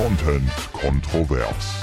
Content kontrovers.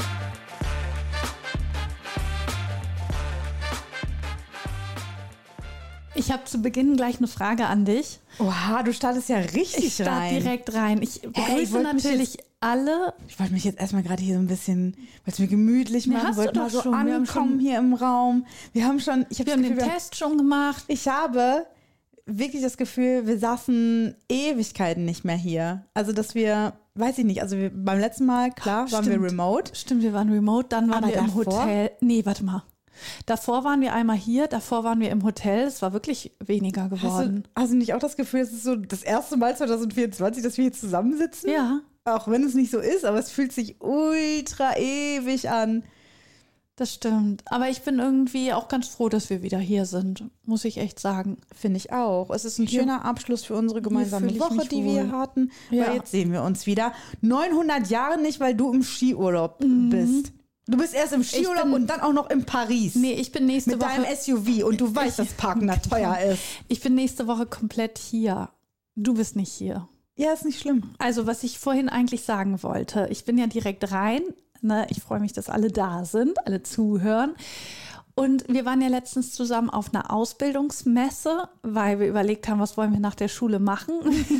Ich habe zu Beginn gleich eine Frage an dich. Oha, du startest ja richtig Ich starte direkt rein. Ich begrüße natürlich alle. Ich wollte mich jetzt erstmal gerade hier so ein bisschen, weil es mir gemütlich machen, wollte mal so schon. ankommen hier im Raum. Wir haben den Test schon gemacht. Ich habe wirklich das Gefühl, wir saßen Ewigkeiten nicht mehr hier. Also, dass wir, weiß ich nicht, also beim letzten Mal, klar, waren wir remote. Stimmt, wir waren remote, dann waren wir im Hotel. Nee, warte mal. Davor waren wir einmal hier, davor waren wir im Hotel. Es war wirklich weniger geworden. Hast du nicht auch das Gefühl, es ist so das erste Mal 2024, dass wir hier zusammensitzen? Ja. Auch wenn es nicht so ist, aber es fühlt sich ultra ewig an. Das stimmt. Aber ich bin irgendwie auch ganz froh, dass wir wieder hier sind, muss ich echt sagen. Finde ich auch. Es ist ein schöner Abschluss für unsere gemeinsame Woche, die wir hatten. Ja. Weil jetzt sehen wir uns wieder. 900 Jahre nicht, weil du im Skiurlaub bist. Du bist erst im Skiurlaub und dann auch noch in Paris. Nee, ich bin nächste Woche. Mit deinem SUV und du weißt, dass Parken da teuer ist. Ich bin nächste Woche komplett hier. Du bist nicht hier. Ja, ist nicht schlimm. Also, was ich vorhin eigentlich sagen wollte, ich bin ja direkt rein. Ne? Ich freue mich, dass alle da sind, alle zuhören. Und wir waren ja letztens zusammen auf einer Ausbildungsmesse, weil wir überlegt haben, was wollen wir nach der Schule machen.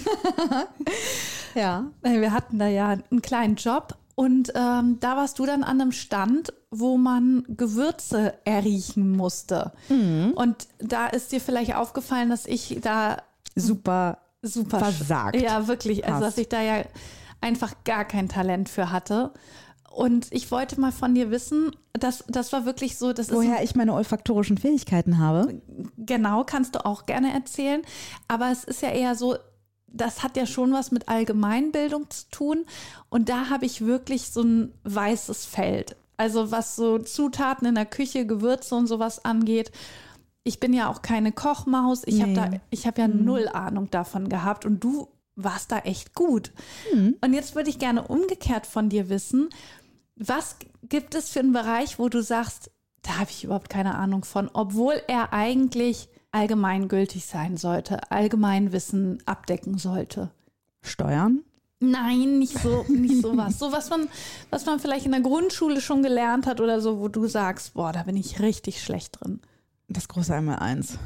Ja. Wir hatten da ja einen kleinen Job. Und da warst du dann an einem Stand, wo man Gewürze erriechen musste. Mhm. Und da ist dir vielleicht aufgefallen, dass ich da super versagt. Ja, wirklich. Also, dass ich da ja einfach gar kein Talent für hatte. Und ich wollte mal von dir wissen, das war wirklich so. Woher ich meine olfaktorischen Fähigkeiten habe. Genau, kannst du auch gerne erzählen. Aber es ist ja eher so, das hat ja schon was mit Allgemeinbildung zu tun. Und da habe ich wirklich so ein weißes Feld. Also was so Zutaten in der Küche, Gewürze und sowas angeht. Ich bin ja auch keine Kochmaus. Ich habe ja null Ahnung davon gehabt. Und du warst da echt gut. Und jetzt würde ich gerne umgekehrt von dir wissen, was gibt es für einen Bereich, wo du sagst, da habe ich überhaupt keine Ahnung von, obwohl er eigentlich allgemeingültig sein sollte, Allgemeinwissen abdecken sollte. Steuern? Nein, nicht sowas. So was man vielleicht in der Grundschule schon gelernt hat oder so, wo du sagst, boah, da bin ich richtig schlecht drin. Das große Einmaleins.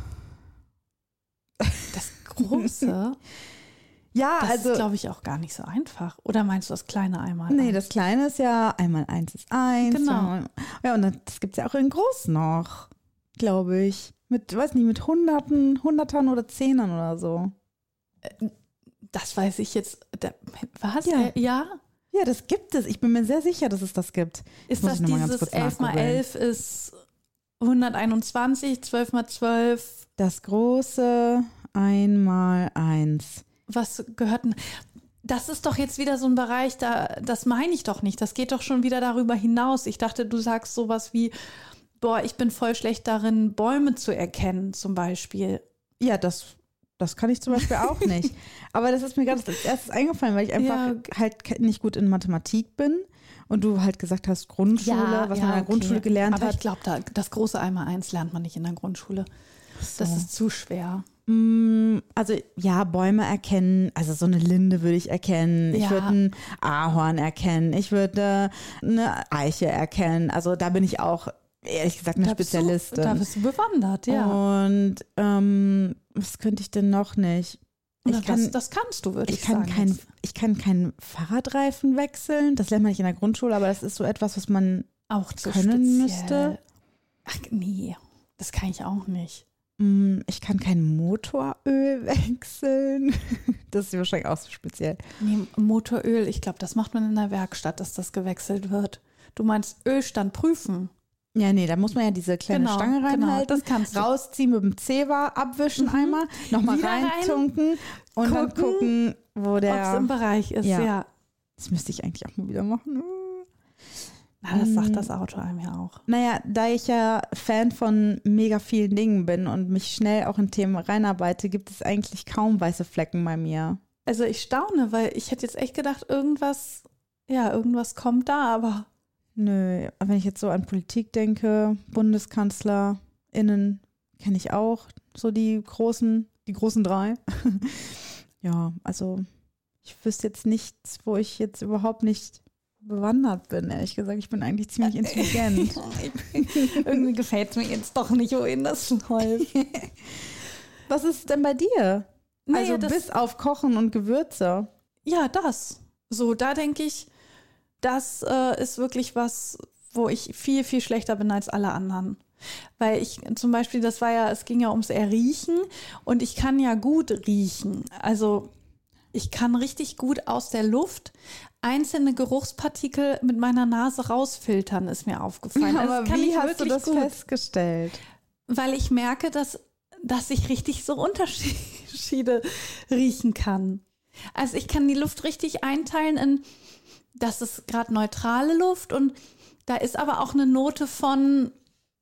Das große? Ja, das ist, glaube ich, auch gar nicht so einfach. Oder meinst du das kleine Einmaleins? Nee, das kleine ist ja einmal 1 ist 1. Genau. Ja, und das gibt es ja auch in groß noch, glaube ich. Mit Hundertern oder Zehnern oder so. Das weiß ich jetzt. Was? Ja. Ja? Ja, das gibt es. Ich bin mir sehr sicher, dass es das gibt. Ist das dieses 11 mal 11 ist 121, 12 mal 12? Das große 1 mal 1. Was gehört denn? Das ist doch jetzt wieder so ein Bereich, das meine ich doch nicht. Das geht doch schon wieder darüber hinaus. Ich dachte, du sagst sowas wie, boah, ich bin voll schlecht darin, Bäume zu erkennen zum Beispiel. Ja, das kann ich zum Beispiel auch nicht. Aber das ist mir gerade als erstes eingefallen, weil ich einfach halt nicht gut in Mathematik bin. Und du halt gesagt hast, Grundschule, was man in der Grundschule gelernt hat. Aber ich glaube, das große Einmaleins lernt man nicht in der Grundschule. So. Das ist zu schwer. Also ja, Bäume erkennen, also so eine Linde würde ich erkennen, ich würde ein Ahorn erkennen, ich würde eine Eiche erkennen, also da bin ich auch ehrlich gesagt eine Spezialistin. Da bist du bewandert, ja. Und was könnte ich denn noch nicht? Das kannst du, würde ich sagen. Ich kann keinen Fahrradreifen wechseln, das lernt man nicht in der Grundschule, aber das ist so etwas, was man auch zu können speziell müsste. Ach nee, das kann ich auch nicht. Ich kann kein Motoröl wechseln. Das ist wahrscheinlich auch so speziell. Nee, Motoröl, ich glaube, das macht man in der Werkstatt, dass das gewechselt wird. Du meinst Ölstand prüfen? Ja, nee, da muss man ja diese kleine Stange reinhalten, das kannst du. Rausziehen mit dem Zewa, abwischen einmal, nochmal reintunken und dann gucken, wo der... Ob es im Bereich ist, ja. Das müsste ich eigentlich auch mal wieder machen. Na, das sagt das Auto einem ja auch. Naja, da ich ja Fan von mega vielen Dingen bin und mich schnell auch in Themen reinarbeite, gibt es eigentlich kaum weiße Flecken bei mir. Also ich staune, weil ich hätte jetzt echt gedacht, irgendwas kommt da, aber... Nö, wenn ich jetzt so an Politik denke, BundskanzlerInnen kenne ich auch, so die großen 3. Ja, also ich wüsste jetzt nichts, wo ich jetzt überhaupt nicht bewandert bin, ehrlich gesagt. Ich bin eigentlich ziemlich intelligent. Irgendwie gefällt es mir jetzt doch nicht, wohin das läuft. Was ist denn bei dir? Naja, also bis auf Kochen und Gewürze. Ja, das. So, da denke ich, das ist wirklich was, wo ich viel, viel schlechter bin als alle anderen. Weil ich zum Beispiel, es ging ja ums Erriechen und ich kann ja gut riechen. Also ich kann richtig gut aus der Luft einzelne Geruchspartikel mit meiner Nase rausfiltern, ist mir aufgefallen. Aber also wie hast du das festgestellt? Weil ich merke, dass ich richtig so Unterschiede riechen kann. Also ich kann die Luft richtig einteilen in, das ist gerade neutrale Luft und da ist aber auch eine Note von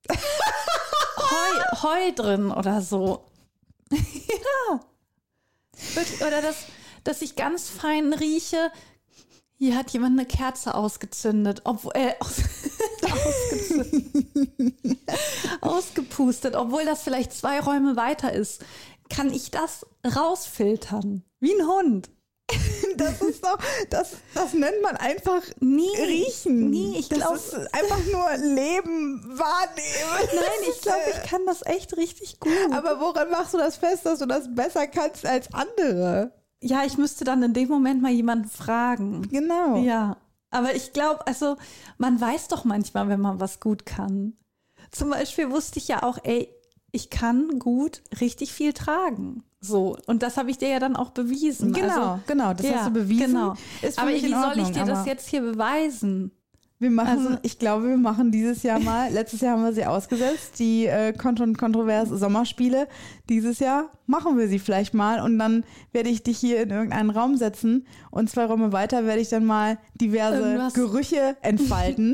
Heu drin oder so. Ja. Oder dass ich ganz fein rieche, hier hat jemand eine Kerze ausgezündet, ausgepustet, obwohl das vielleicht 2 Räume weiter ist. Kann ich das rausfiltern? Wie ein Hund. Das ist doch, das nennt man einfach riechen. Nee, ich glaube, das ist einfach nur Leben wahrnehmen. Nein, ich glaube, ich kann das echt richtig gut. Aber woran machst du das fest, dass du das besser kannst als andere? Ja, ich müsste dann in dem Moment mal jemanden fragen. Genau. Ja, aber ich glaube, also man weiß doch manchmal, wenn man was gut kann. Zum Beispiel wusste ich ja auch, ich kann gut richtig viel tragen. So, und das habe ich dir ja dann auch bewiesen. Genau, das hast du bewiesen. Genau. Aber wie soll ich dir das aber jetzt hier beweisen? Ich glaube, wir machen dieses Jahr mal, letztes Jahr haben wir sie ausgesetzt, die kontrovers Sommerspiele. Dieses Jahr machen wir sie vielleicht mal und dann werde ich dich hier in irgendeinen Raum setzen und 2 Räume weiter werde ich dann mal diverse Gerüche entfalten.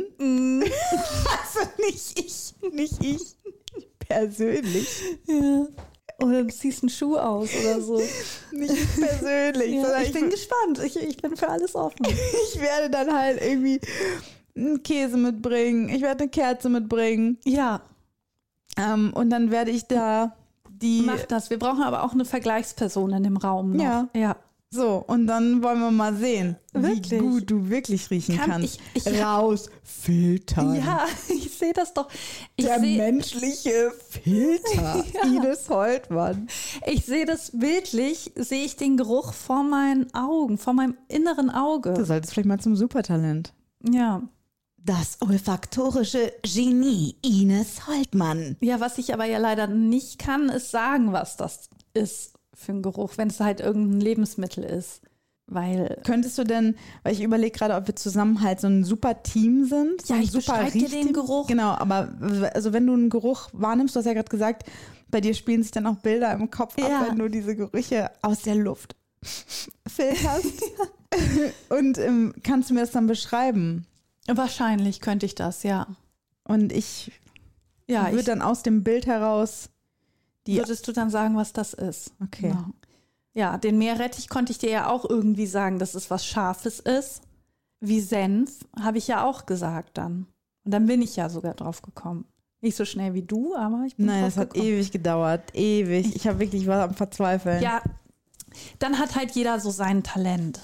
Also nicht ich persönlich. Ja. Oder du ziehst einen Schuh aus oder so. Nicht persönlich. Ja, ich bin gespannt. Ich bin für alles offen. Ich werde dann halt irgendwie einen Käse mitbringen. Ich werde eine Kerze mitbringen. Ja. Und dann werde ich da Mach das. Wir brauchen aber auch eine Vergleichsperson in dem Raum noch. Ja. So, und dann wollen wir mal sehen, wirklich? Wie gut du wirklich riechen kannst. Rausfiltern. Ja, ich sehe das doch. Der menschliche Filter. Ja. Ines Holtmann. Ich sehe das bildlich, sehe ich den Geruch vor meinen Augen, vor meinem inneren Auge. Du solltest vielleicht mal zum Supertalent. Ja. Das olfaktorische Genie Ines Holtmann. Ja, was ich aber ja leider nicht kann, ist sagen, was das ist für ein Geruch, wenn es halt irgendein Lebensmittel ist. Weil könntest du denn, weil ich überlege gerade, ob wir zusammen halt so ein super Team sind. So ja, ich beschreibe dir den Geruch. Genau, aber also wenn du einen Geruch wahrnimmst, du hast ja gerade gesagt, bei dir spielen sich dann auch Bilder im Kopf ab, wenn du diese Gerüche aus der Luft filterst. Und kannst du mir das dann beschreiben? Wahrscheinlich könnte ich das, ja. Und ich würde dann aus dem Bild heraus würdest du dann sagen, was das ist? Okay. Genau. Ja, den Meerrettich konnte ich dir ja auch irgendwie sagen, dass es was Scharfes ist. Wie Senf, habe ich ja auch gesagt dann. Und dann bin ich ja sogar drauf gekommen. Nicht so schnell wie du, aber ich bin drauf gekommen. Nein, es hat ewig gedauert. Ewig. Ich habe wirklich was am Verzweifeln. Ja, dann hat halt jeder so sein Talent.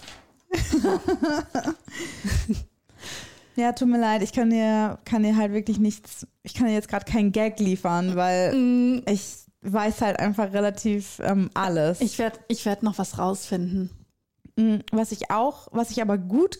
Ja, tut mir leid, ich kann dir halt wirklich nichts, ich kann dir jetzt gerade keinen Gag liefern, weil ich weiß halt einfach relativ alles. Ich werd noch was rausfinden. Was ich aber gut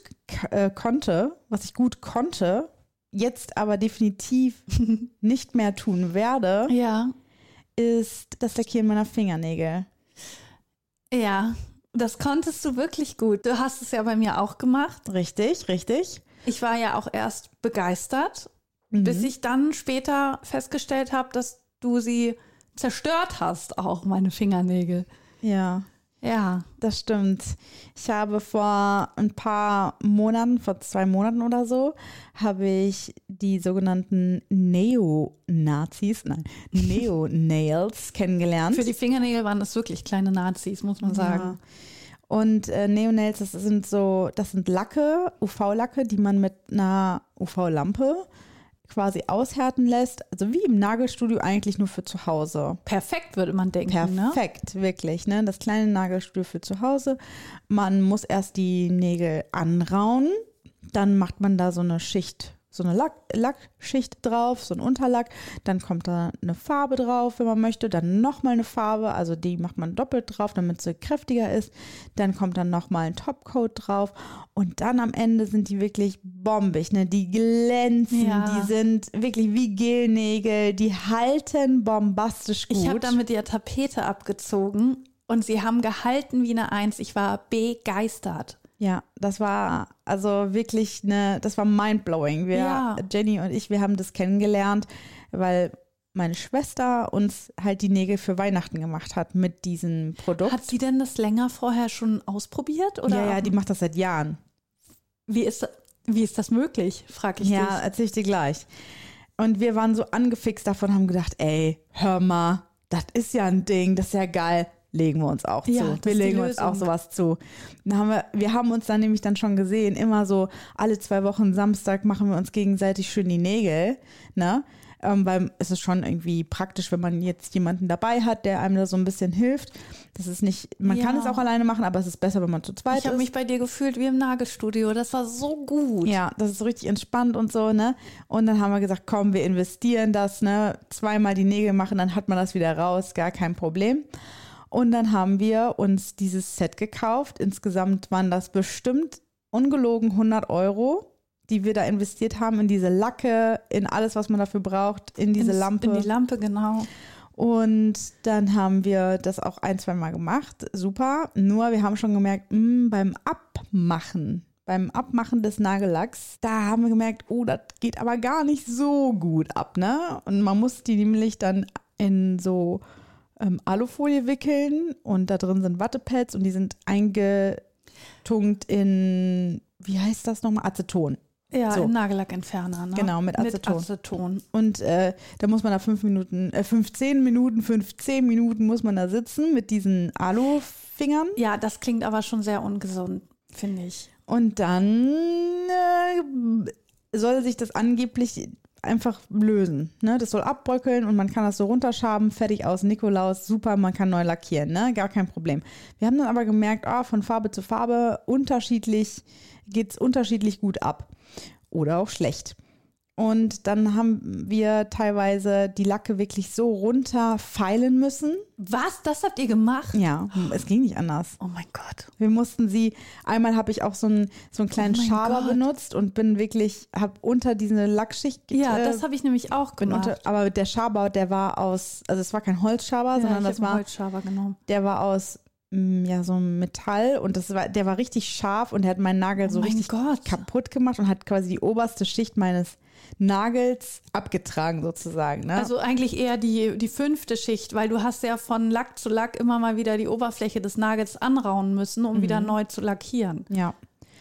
konnte, jetzt aber definitiv nicht mehr tun werde, ist das Lackieren meiner Fingernägel. Ja, das konntest du wirklich gut. Du hast es ja bei mir auch gemacht. Richtig. Ich war ja auch erst begeistert, bis ich dann später festgestellt habe, dass du sie zerstört hast, auch meine Fingernägel. Ja. Ja, das stimmt. Ich habe vor ein paar Monaten, vor 2 Monaten oder so, habe ich die sogenannten Neonails kennengelernt. Für die Fingernägel waren das wirklich kleine Nazis, muss man sagen. Ja. Und Neonails, das sind Lacke, UV-Lacke, die man mit einer UV-Lampe quasi aushärten lässt. Also wie im Nagelstudio, eigentlich nur für zu Hause. Perfekt, würde man denken. Perfekt, wirklich. Ne? Das kleine Nagelstudio für zu Hause. Man muss erst die Nägel anrauen. Dann macht man da so eine Schicht, so eine Lackschicht drauf, so ein Unterlack. Dann kommt da eine Farbe drauf, wenn man möchte. Dann nochmal eine Farbe, also die macht man doppelt drauf, damit sie kräftiger ist. Dann kommt dann nochmal ein Topcoat drauf. Und dann am Ende sind die wirklich bombig, ne? Die glänzen, die sind wirklich wie Gelnägel. Die halten bombastisch gut. Ich habe damit die Tapete abgezogen und sie haben gehalten wie eine 1. Ich war begeistert. Ja, das war also wirklich das war mindblowing. Jenny und ich, wir haben das kennengelernt, weil meine Schwester uns halt die Nägel für Weihnachten gemacht hat mit diesem Produkt. Hat sie denn das länger vorher schon ausprobiert? Oder? Ja, die macht das seit Jahren. Wie ist das möglich, frage ich dich. Ja, erzähl ich dir gleich. Und wir waren so angefixt davon, haben gedacht, ey, hör mal, das ist ja ein Ding, das ist ja geil. Legen wir uns auch zu. Wir legen uns auch sowas zu. Wir haben uns dann nämlich dann schon gesehen, immer so alle 2 Wochen Samstag machen wir uns gegenseitig schön die Nägel, ne? Weil es ist schon irgendwie praktisch, wenn man jetzt jemanden dabei hat, der einem da so ein bisschen hilft. Das ist nicht, man kann es auch alleine machen, aber es ist besser, wenn man zu zweit ist. Ich habe mich bei dir gefühlt wie im Nagelstudio. Das war so gut. Ja, das ist so richtig entspannt und so, ne? Und dann haben wir gesagt, komm, wir investieren das, ne? 2-mal die Nägel machen, dann hat man das wieder raus, gar kein Problem. Und dann haben wir uns dieses Set gekauft. Insgesamt waren das bestimmt ungelogen 100 €, die wir da investiert haben in diese Lacke, in alles, was man dafür braucht, in diese Lampe. In die Lampe, genau. Und dann haben wir das auch 1-2 Mal gemacht. Super. Nur wir haben schon gemerkt, beim Abmachen des Nagellacks, da haben wir gemerkt, oh, das geht aber gar nicht so gut ab, ne? Und man muss die nämlich dann in so Alufolie wickeln und da drin sind Wattepads und die sind eingetunkt in, wie heißt das nochmal? Aceton. Ja, so. Im Nagellackentferner. Ne? Genau, mit Aceton. Mit Aceton. Und da muss man da 15 Minuten muss man da sitzen mit diesen Alufingern. Ja, das klingt aber schon sehr ungesund, finde ich. Und dann soll sich das angeblich einfach lösen. Ne? Das soll abbröckeln und man kann das so runterschaben, fertig aus, Nikolaus, super, man kann neu lackieren, ne? Gar kein Problem. Wir haben dann aber gemerkt, von Farbe zu Farbe geht es unterschiedlich gut ab oder auch schlecht. Und dann haben wir teilweise die Lacke wirklich so runterfeilen müssen. Was? Das habt ihr gemacht? Ja, es ging nicht anders. Oh mein Gott. Wir mussten einmal habe ich auch so einen kleinen Schaber benutzt und habe unter diese Lackschicht. Ja, das habe ich nämlich auch gemacht. Aber der Schaber, der war also es war kein Holzschaber, sondern das war Holzschaber genommen. Der war aus so ein Metall und der war richtig scharf und der hat meinen Nagel so richtig kaputt gemacht und hat quasi die oberste Schicht meines Nagels abgetragen sozusagen. Ne? Also eigentlich eher die 5. Schicht, weil du hast ja von Lack zu Lack immer mal wieder die Oberfläche des Nagels anrauen müssen, um wieder neu zu lackieren. Ja.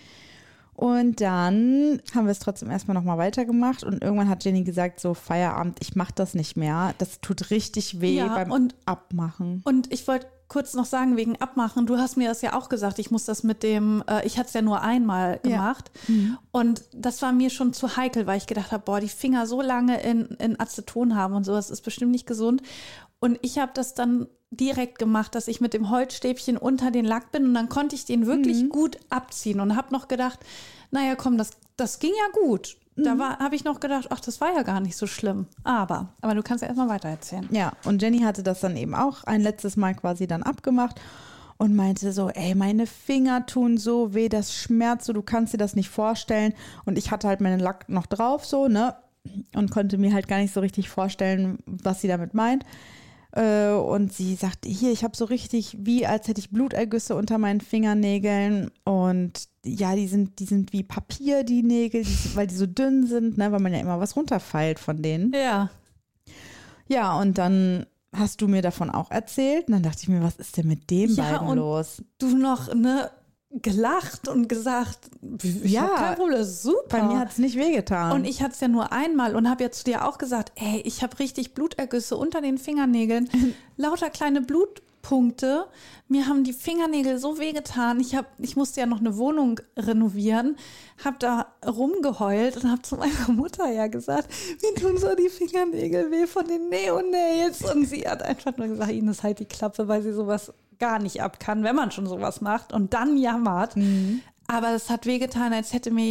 Und dann haben wir es trotzdem erstmal nochmal weitergemacht und irgendwann hat Jenny gesagt, so Feierabend, ich mache das nicht mehr. Das tut richtig weh beim Abmachen. Und ich wollte kurz noch sagen, wegen Abmachen, du hast mir das ja auch gesagt, ich muss das mit dem, ich hatte es ja nur einmal gemacht und das war mir schon zu heikel, weil ich gedacht habe, die Finger so lange in Aceton haben und so, das ist bestimmt nicht gesund. Und ich habe das dann direkt gemacht, dass ich mit dem Holzstäbchen unter den Lack bin und dann konnte ich den wirklich gut abziehen und habe noch gedacht, naja komm, das ging ja gut. Da habe ich noch gedacht, ach, das war ja gar nicht so schlimm. Aber du kannst ja erstmal weiter erzählen. Ja, und Jenny hatte das dann eben auch ein letztes Mal quasi dann abgemacht und meinte so, ey, meine Finger tun so weh, das schmerzt so, du kannst dir das nicht vorstellen. Und ich hatte halt meinen Lack noch drauf so, ne? Und konnte mir halt gar nicht so richtig vorstellen, was sie damit meint. Und sie sagte, hier, ich habe so richtig, wie als hätte ich Blutergüsse unter meinen Fingernägeln und ja, die sind wie Papier, die Nägel, weil die so dünn sind, ne, weil man ja immer was runterfeilt von denen. Ja. Ja, und dann hast du mir davon auch erzählt und dann dachte ich mir, was ist denn mit den beiden los? Du noch, gelacht und gesagt, ich hab kein Problem, das ist super. Bei mir hat es nicht wehgetan. Und ich hatte es ja nur einmal und habe ja zu dir auch gesagt, ey, ich habe richtig Blutergüsse unter den Fingernägeln, lauter kleine Blutpunkte. Mir haben die Fingernägel so wehgetan. Ich musste ja noch eine Wohnung renovieren, habe da rumgeheult und habe zu meiner Mutter ja gesagt, mir tun so die Fingernägel weh von den Neonails. Und sie hat einfach nur gesagt, Ines, halt die Klappe, weil sie sowas gar nicht ab kann, wenn man schon sowas macht und dann jammert. Aber es hat wehgetan, als hätte mir jemand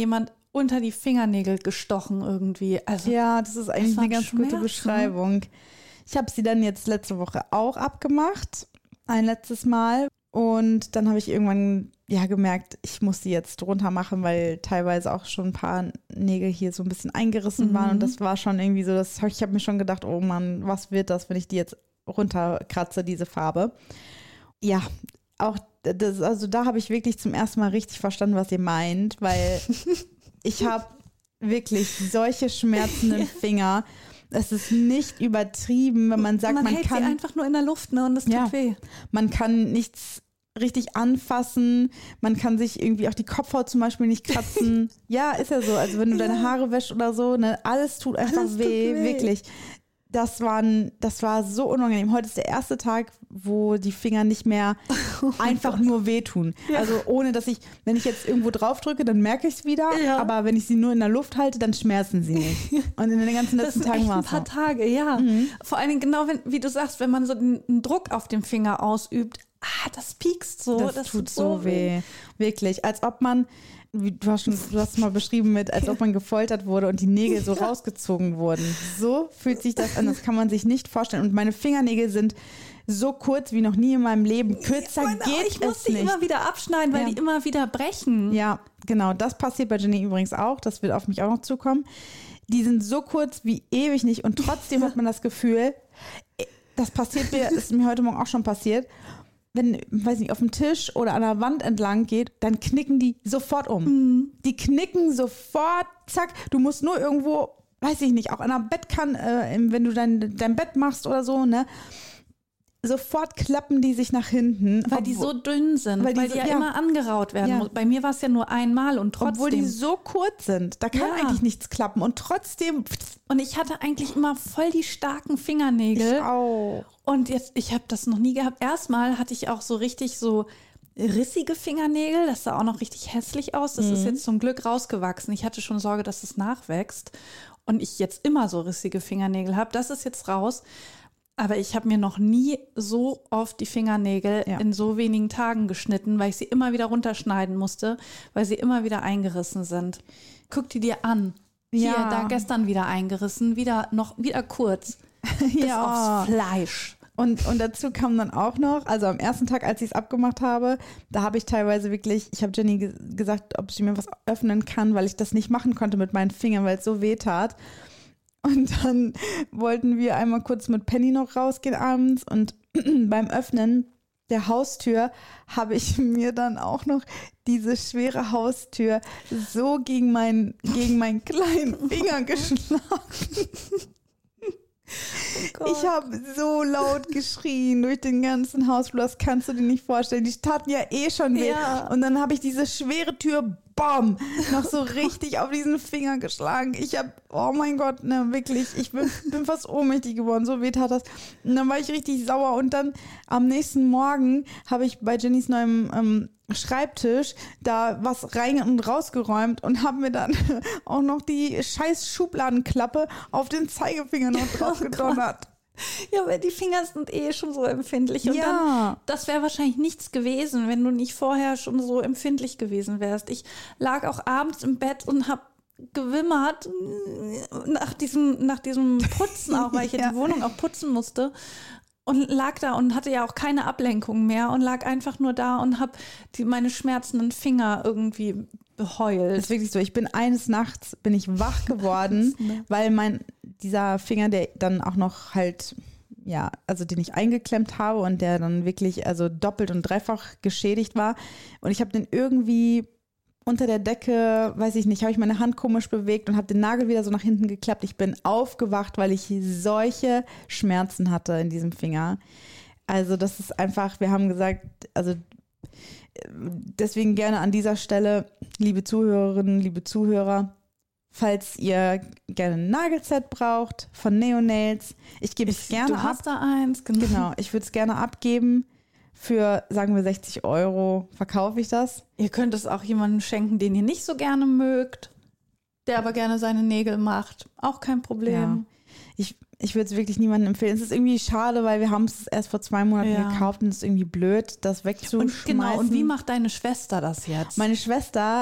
unter die Fingernägel gestochen irgendwie. Also, ja, das ist eigentlich eine ganz Schmerz, gute Beschreibung. Ich habe sie dann jetzt letzte Woche auch abgemacht, ein letztes Mal. Und dann habe ich irgendwann gemerkt, ich muss die jetzt drunter machen, weil teilweise auch schon ein paar Nägel hier so ein bisschen eingerissen waren. Und das war schon irgendwie so, ich habe mir schon gedacht, oh Mann, was wird das, wenn ich die jetzt runterkratze, diese Farbe. Ja, auch also da habe ich wirklich zum ersten Mal richtig verstanden, was ihr meint, weil ich habe wirklich solche schmerzenden Finger. Es ist nicht übertrieben, wenn man sagt, man hält kann sie einfach nur in der Luft, ne, und das tut weh. Man kann nichts richtig anfassen, man kann sich irgendwie auch die Kopfhaut zum Beispiel nicht kratzen. Ja, ist ja so. Also wenn du deine Haare wäschst oder so, ne, alles tut einfach weh, wirklich. Das war so unangenehm. Heute ist der erste Tag, wo die Finger nicht mehr einfach nur wehtun. Ja. Also ohne, dass wenn ich jetzt irgendwo drauf drücke, dann merke ich es wieder. Ja. Aber wenn ich sie nur in der Luft halte, dann schmerzen sie nicht. Und in den ganzen letzten Tagen war es ein paar Tage, ja. Vor allen Dingen genau, wie du sagst, wenn man so einen Druck auf dem Finger ausübt, das piekst so. Das tut so weh. Wirklich. Als ob man, du hast es mal beschrieben als ob man gefoltert wurde und die Nägel so rausgezogen wurden. So fühlt sich das an, das kann man sich nicht vorstellen. Und meine Fingernägel sind so kurz wie noch nie in meinem Leben. Kürzer geht es nicht. Ich muss die immer wieder abschneiden, weil die immer wieder brechen. Ja, genau. Das passiert bei Jenny übrigens auch. Das wird auf mich auch noch zukommen. Die sind so kurz wie ewig nicht und trotzdem hat man das Gefühl, das ist mir heute Morgen auch schon passiert, wenn, weiß nicht, auf dem Tisch oder an der Wand entlang geht, dann knicken die sofort um. Die knicken sofort, zack. Du musst nur irgendwo, weiß ich nicht, auch an der Bettkante, wenn du dein Bett machst oder so, ne, sofort klappen die sich nach hinten. Weil die so dünn sind, weil die ja immer angeraut werden muss. Bei mir war es ja nur einmal und trotzdem. Obwohl die so kurz sind, da kann eigentlich nichts klappen und trotzdem. Und ich hatte eigentlich immer voll die starken Fingernägel. Ich auch. Und jetzt, ich habe das noch nie gehabt. Erstmal hatte ich auch so richtig so rissige Fingernägel. Das sah auch noch richtig hässlich aus. Das ist jetzt zum Glück rausgewachsen. Ich hatte schon Sorge, dass es nachwächst. Und ich jetzt immer so rissige Fingernägel habe. Das ist jetzt raus. Aber ich habe mir noch nie so oft die Fingernägel in so wenigen Tagen geschnitten, weil ich sie immer wieder runterschneiden musste, weil sie immer wieder eingerissen sind. Guck die dir an. Hier, da gestern wieder eingerissen, wieder kurz. Bis aufs Fleisch. Und dazu kam dann auch noch, also am ersten Tag, als ich es abgemacht habe, da habe ich teilweise wirklich, ich habe Jenny gesagt, ob sie mir was öffnen kann, weil ich das nicht machen konnte mit meinen Fingern, weil es so weh tat. Und dann wollten wir einmal kurz mit Penny noch rausgehen abends und beim Öffnen der Haustür habe ich mir dann auch noch diese schwere Haustür so gegen meinen kleinen Finger geschlagen. Oh, ich habe so laut geschrien durch den ganzen Hausflur, das kannst du dir nicht vorstellen. Die taten ja schon weh. Ja. Und dann habe ich diese schwere Tür, bam, noch so richtig auf diesen Finger geschlagen. Ich habe, oh mein Gott, ne, wirklich, ich bin fast ohnmächtig geworden, so weh tat das. Und dann war ich richtig sauer und dann am nächsten Morgen habe ich bei Jennys neuem Schreibtisch da was rein und rausgeräumt und habe mir dann auch noch die scheiß Schubladenklappe auf den Zeigefinger noch drauf gedonnert. Ja, weil die Finger sind schon so empfindlich. Und dann, das wäre wahrscheinlich nichts gewesen, wenn du nicht vorher schon so empfindlich gewesen wärst. Ich lag auch abends im Bett und habe gewimmert nach diesem Putzen auch, weil ich ja die Wohnung auch putzen musste. Und lag da und hatte ja auch keine Ablenkung mehr und lag einfach nur da und habe meine schmerzenden Finger irgendwie beheult. Das ist wirklich so. Ich bin eines Nachts wach geworden, weil dieser Finger, der dann auch noch halt, also den ich eingeklemmt habe und der dann wirklich also doppelt und dreifach geschädigt war. Und ich habe den irgendwie unter der Decke, weiß ich nicht, habe ich meine Hand komisch bewegt und habe den Nagel wieder so nach hinten geklappt. Ich bin aufgewacht, weil ich solche Schmerzen hatte in diesem Finger. Also das ist einfach, wir haben gesagt, also deswegen gerne an dieser Stelle, liebe Zuhörerinnen, liebe Zuhörer, falls ihr gerne ein Nagelset braucht von Neonails, ich gebe es gerne ab. Du hast da eins, genau. Ich würde es gerne abgeben. Für, sagen wir, 60 € verkaufe ich das. Ihr könnt es auch jemandem schenken, den ihr nicht so gerne mögt, der aber gerne seine Nägel macht. Auch kein Problem. Ja. Ich würde es wirklich niemandem empfehlen. Es ist irgendwie schade, weil wir haben es erst vor 2 Monaten gekauft und es ist irgendwie blöd, das wegzuschmeißen. Und wie macht deine Schwester das jetzt? Meine Schwester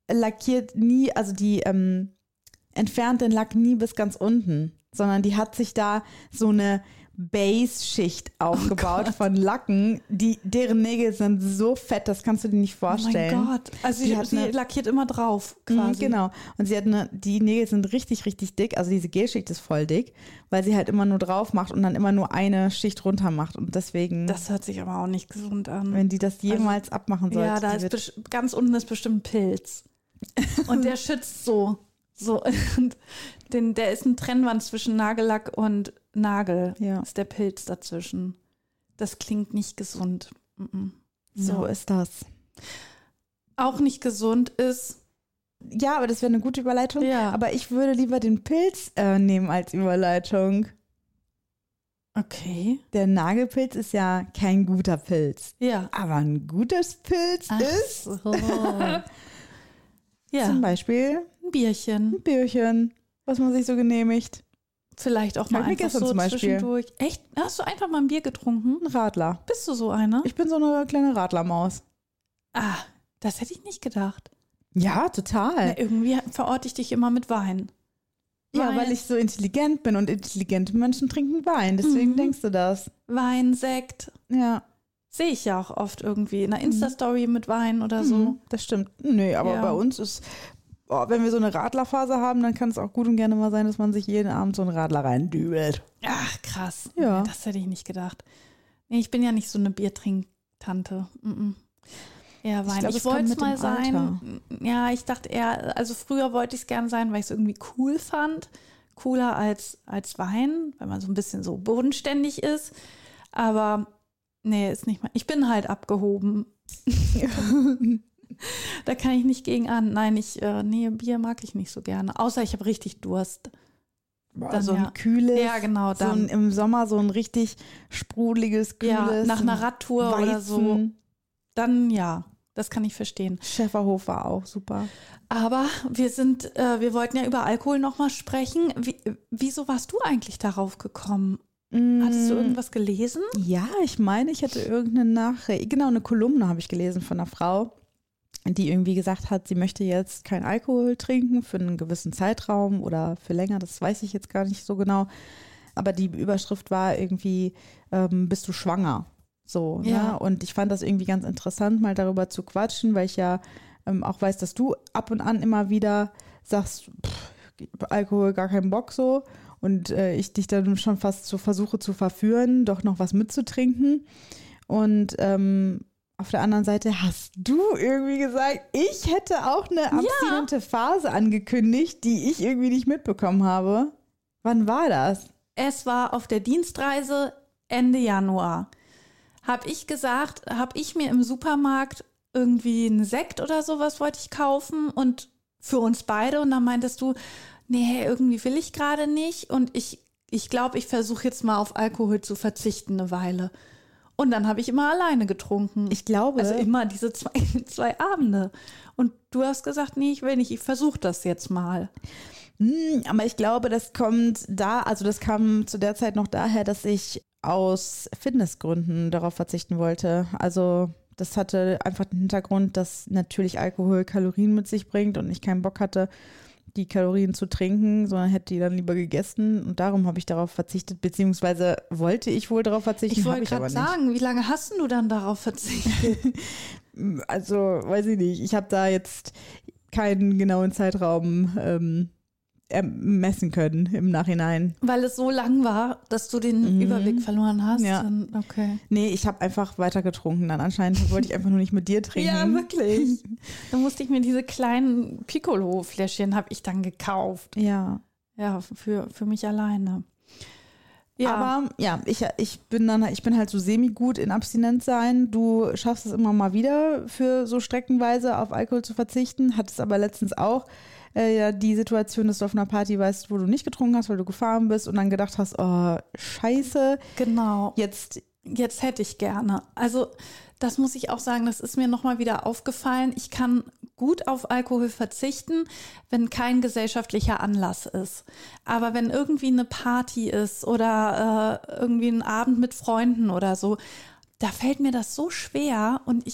lackiert nie, also die entfernt den Lack nie bis ganz unten, sondern die hat sich da so eine Base-Schicht aufgebaut von Lacken, deren Nägel sind so fett, das kannst du dir nicht vorstellen. Oh mein Gott, also sie lackiert immer drauf quasi. Genau, und sie hat die Nägel sind richtig, richtig dick, also diese Gelschicht ist voll dick, weil sie halt immer nur drauf macht und dann immer nur eine Schicht runter macht und deswegen... Das hört sich aber auch nicht gesund an. Wenn die das jemals abmachen sollte. Ja, da ist ganz unten ist bestimmt ein Pilz und der schützt so. Und der ist eine Trennwand zwischen Nagellack und Nagel. Ja. Ist der Pilz dazwischen. Das klingt nicht gesund. So ist das. Auch nicht gesund ist. Ja, aber das wäre eine gute Überleitung. Ja. Aber ich würde lieber den Pilz nehmen als Überleitung. Okay. Der Nagelpilz ist ja kein guter Pilz. Ja. Aber ein gutes Pilz ist So. Ja. zum Beispiel Ein Bierchen. ein Bierchen, was man sich so genehmigt. Vielleicht auch mal Hab ich mir einfach gestern so zum Beispiel. zwischendurch. Echt? Hast du einfach mal ein Bier getrunken? Ein Radler. Bist du so eine? Ich bin so eine kleine Radlermaus. Ah, das hätte ich nicht gedacht. Ja, total. Na, irgendwie verorte ich dich immer mit Wein. Ja, weil ich so intelligent bin und intelligente Menschen trinken Wein. Deswegen denkst du das. Wein, Sekt. Ja. Sehe ich ja auch oft irgendwie in einer Insta-Story mit Wein oder so. Mhm, das stimmt. Nee, aber Ja. bei uns ist, wenn wir so eine Radlerphase haben, dann kann es auch gut und gerne mal sein, dass man sich jeden Abend so einen Radler reindübelt. Ach, krass. Ja. Das hätte ich nicht gedacht. Nee, ich bin ja nicht so eine Biertrinktante. Ja, Wein. glaub, Ich es kommt wollte es mit mal dem sein. Ja, ich dachte eher, also früher wollte ich es gerne sein, weil ich es irgendwie cool fand. Cooler als Wein, weil man so ein bisschen so bodenständig ist. Aber nee, ist nicht mal. Ich bin halt abgehoben. Da kann ich nicht gegen an. Nein, Bier mag ich nicht so gerne. Außer ich habe richtig Durst. Boah, so ein kühles, Ja, genau, so im Sommer so ein richtig sprudeliges, kühles. Ja, nach einer Radtour oder so. Weizen. Dann ja, das kann ich verstehen. Schäferhof war auch super. Aber wir wollten ja über Alkohol nochmal sprechen. Wieso warst du eigentlich darauf gekommen? Hattest du irgendwas gelesen? Ja, ich meine, ich hätte irgendeine Nachricht, genau, eine Kolumne habe ich gelesen von einer Frau, die irgendwie gesagt hat, sie möchte jetzt kein Alkohol trinken für einen gewissen Zeitraum oder für länger, das weiß ich jetzt gar nicht so genau. Aber die Überschrift war irgendwie, bist du schwanger? So, Ja. ne? Und ich fand das irgendwie ganz interessant, mal darüber zu quatschen, weil ich ja auch weiß, dass du ab und an immer wieder sagst, Alkohol gar keinen Bock so. Und ich dich dann schon fast so versuche zu verführen, doch noch was mitzutrinken. Und auf der anderen Seite hast du irgendwie gesagt, ich hätte auch eine abstinente Phase angekündigt, die ich irgendwie nicht mitbekommen habe. Wann war das? Es war auf der Dienstreise Ende Januar. Habe ich mir im Supermarkt irgendwie einen Sekt oder sowas wollte ich kaufen und für uns beide. Und dann meintest du, nee, irgendwie will ich gerade nicht. Und ich glaube, ich versuche jetzt mal auf Alkohol zu verzichten eine Weile. Und dann habe ich immer alleine getrunken. Ich glaube. Also immer diese zwei Abende. Und du hast gesagt, nee, ich will nicht, ich versuche das jetzt mal. Aber ich glaube, das kam zu der Zeit noch daher, dass ich aus Fitnessgründen darauf verzichten wollte. Also das hatte einfach den Hintergrund, dass natürlich Alkohol Kalorien mit sich bringt und ich keinen Bock hatte, die Kalorien zu trinken, sondern hätte die dann lieber gegessen und darum habe ich darauf verzichtet, beziehungsweise wollte ich wohl darauf verzichten, habe ich aber nicht. Ich wollte gerade sagen, wie lange hast du dann darauf verzichtet? Also, weiß ich nicht, ich habe da jetzt keinen genauen Zeitraum messen können im Nachhinein. Weil es so lang war, dass du den Überblick verloren hast? Ja. Dann, okay. Nee, ich habe einfach weiter getrunken dann. Anscheinend wollte ich einfach nur nicht mit dir trinken. Ja, wirklich. Dann musste ich mir diese kleinen Piccolo-Fläschchen habe ich dann gekauft. Ja. Ja, für mich alleine. Ja. Aber ja, ich bin halt so semi-gut in Abstinenz sein. Du schaffst es immer mal wieder für so streckenweise auf Alkohol zu verzichten. Hattest aber letztens auch die Situation, dass du auf einer Party weißt, wo du nicht getrunken hast, weil du gefahren bist und dann gedacht hast, oh, scheiße. Genau. Jetzt hätte ich gerne. Also das muss ich auch sagen, das ist mir nochmal wieder aufgefallen. Ich kann gut auf Alkohol verzichten, wenn kein gesellschaftlicher Anlass ist. Aber wenn irgendwie eine Party ist oder irgendwie ein Abend mit Freunden oder so, da fällt mir das so schwer und ich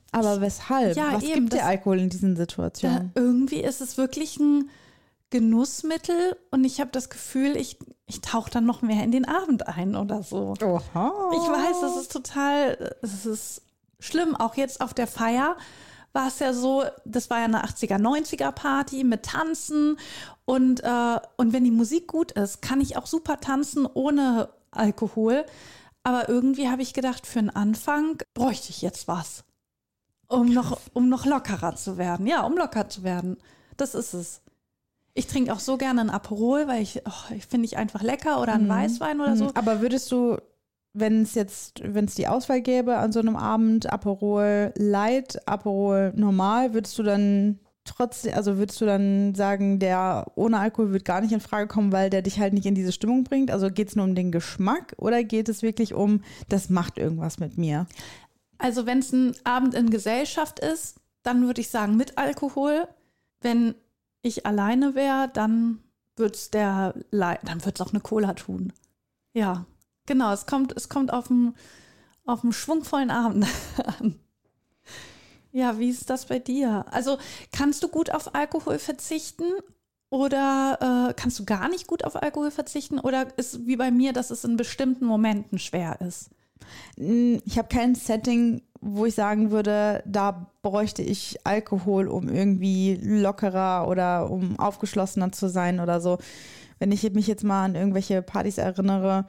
Aber weshalb? Ja, was eben, gibt der Alkohol in diesen Situationen? Irgendwie ist es wirklich ein Genussmittel und ich habe das Gefühl, ich tauche dann noch mehr in den Abend ein oder so. Oha. Ich weiß, es ist schlimm. Auch jetzt auf der Feier war es ja so, das war ja eine 80er, 90er Party mit Tanzen und wenn die Musik gut ist, kann ich auch super tanzen ohne Alkohol. Aber irgendwie habe ich gedacht, für einen Anfang bräuchte ich jetzt was, um noch lockerer zu werden. Ja, um locker zu werden. Das ist es. Ich trinke auch so gerne ein Aperol, weil ich finde ich einfach lecker oder einen Weißwein oder so. Aber würdest du, wenn es die Auswahl gäbe an so einem Abend, Aperol Light, Aperol normal, würdest du dann sagen, der ohne Alkohol wird gar nicht in Frage kommen, weil der dich halt nicht in diese Stimmung bringt? Also geht es nur um den Geschmack oder geht es wirklich um, das macht irgendwas mit mir? Also wenn es ein Abend in Gesellschaft ist, dann würde ich sagen mit Alkohol. Wenn ich alleine wäre, dann wird es auch eine Cola tun. Ja, genau. Es kommt auf einen schwungvollen Abend an. Ja, wie ist das bei dir? Also kannst du gut auf Alkohol verzichten oder kannst du gar nicht gut auf Alkohol verzichten? Oder ist wie bei mir, dass es in bestimmten Momenten schwer ist? Ich habe kein Setting, wo ich sagen würde, da bräuchte ich Alkohol, um irgendwie lockerer oder um aufgeschlossener zu sein oder so. Wenn ich mich jetzt mal an irgendwelche Partys erinnere,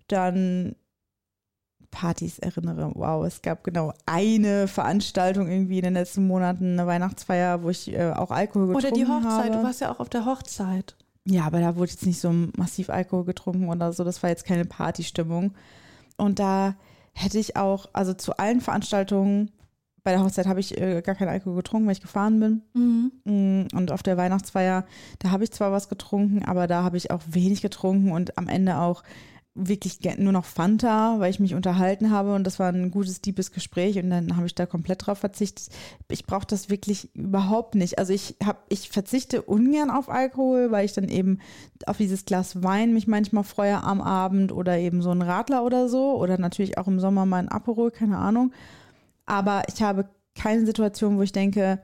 wow, es gab genau eine Veranstaltung irgendwie in den letzten Monaten, eine Weihnachtsfeier, wo ich auch Alkohol getrunken habe. Oder die Hochzeit, du warst ja auch auf der Hochzeit. Ja, aber da wurde jetzt nicht so massiv Alkohol getrunken oder so, das war jetzt keine Partystimmung. Und da hätte ich auch, also zu allen Veranstaltungen, bei der Hochzeit habe ich gar keinen Alkohol getrunken, weil ich gefahren bin. Mhm. Und auf der Weihnachtsfeier, da habe ich zwar was getrunken, aber da habe ich auch wenig getrunken und am Ende auch wirklich nur noch Fanta, weil ich mich unterhalten habe und das war ein gutes, deepes Gespräch und dann habe ich da komplett drauf verzichtet. Ich brauche das wirklich überhaupt nicht. Also ich verzichte ungern auf Alkohol, weil ich dann eben auf dieses Glas Wein mich manchmal freue am Abend oder eben so ein Radler oder so oder natürlich auch im Sommer mal ein Aperol, keine Ahnung. Aber ich habe keine Situation, wo ich denke,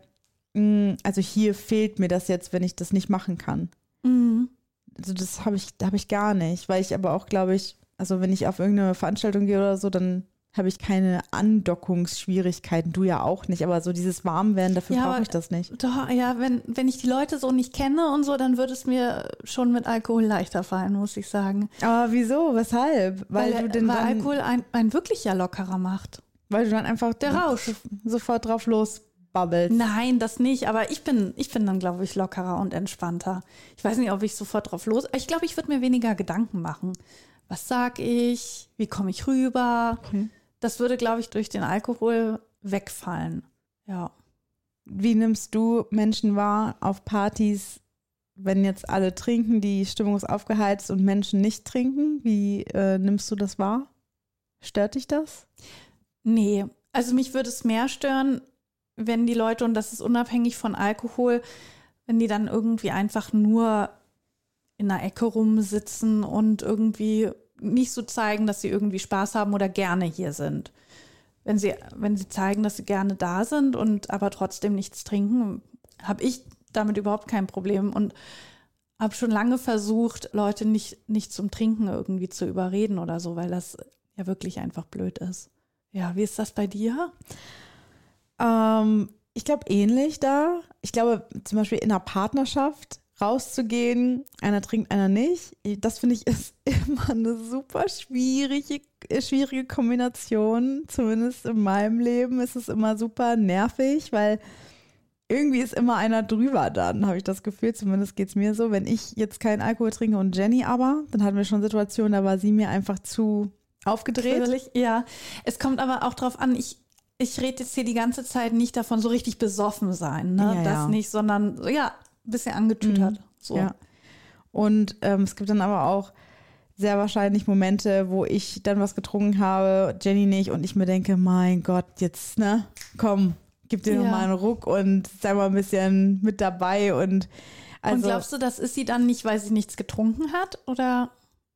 also hier fehlt mir das jetzt, wenn ich das nicht machen kann. Mhm. Also das habe ich gar nicht, weil ich aber auch, glaube ich, also wenn ich auf irgendeine Veranstaltung gehe oder so, dann habe ich keine Andockungsschwierigkeiten, du ja auch nicht, aber so dieses Warmwerden, dafür brauche ich das nicht. Doch, ja, wenn ich die Leute so nicht kenne und so, dann würde es mir schon mit Alkohol leichter fallen, muss ich sagen. Aber wieso? Weshalb? Weil Alkohol einen wirklich ja lockerer macht. Weil du dann einfach der Rausch sofort drauf losbabbelst. Nein, das nicht, aber ich bin dann, glaube ich, lockerer und entspannter. Ich weiß nicht, ob ich sofort drauf ich glaube, ich würde mir weniger Gedanken machen. Was sag ich? Wie komme ich rüber? Okay. Das würde, glaube ich, durch den Alkohol wegfallen. Ja. Wie nimmst du Menschen wahr auf Partys, wenn jetzt alle trinken, die Stimmung ist aufgeheizt und Menschen nicht trinken? Wie nimmst du das wahr? Stört dich das? Nee, also mich würde es mehr stören, wenn die Leute, und das ist unabhängig von Alkohol, wenn die dann irgendwie einfach nur in einer Ecke rumsitzen und irgendwie nicht so zeigen, dass sie irgendwie Spaß haben oder gerne hier sind. Wenn sie zeigen, dass sie gerne da sind und aber trotzdem nichts trinken, habe ich damit überhaupt kein Problem und habe schon lange versucht, Leute nicht zum Trinken irgendwie zu überreden oder so, weil das ja wirklich einfach blöd ist. Ja, wie ist das bei dir? Ich glaube ähnlich da. Ich glaube zum Beispiel in einer Partnerschaft rauszugehen, einer trinkt, einer nicht. Das finde ich ist immer eine super schwierige Kombination. Zumindest in meinem Leben ist es immer super nervig, weil irgendwie ist immer einer drüber dann, habe ich das Gefühl. Zumindest geht es mir so. Wenn ich jetzt keinen Alkohol trinke und Jenny aber, dann hatten wir schon Situationen, da war sie mir einfach zu aufgedreht. Ja, es kommt aber auch drauf an, ich rede jetzt hier die ganze Zeit nicht davon, so richtig besoffen sein, ne? Ja, das nicht, sondern ja, ein bisschen angetütert. So. Ja. Und es gibt dann aber auch sehr wahrscheinlich Momente, wo ich dann was getrunken habe, Jenny nicht, und ich mir denke, mein Gott, jetzt, ne, komm, gib dir noch mal einen Ruck und sei mal ein bisschen mit dabei. Und glaubst du, das ist sie dann nicht, weil sie nichts getrunken hat, oder?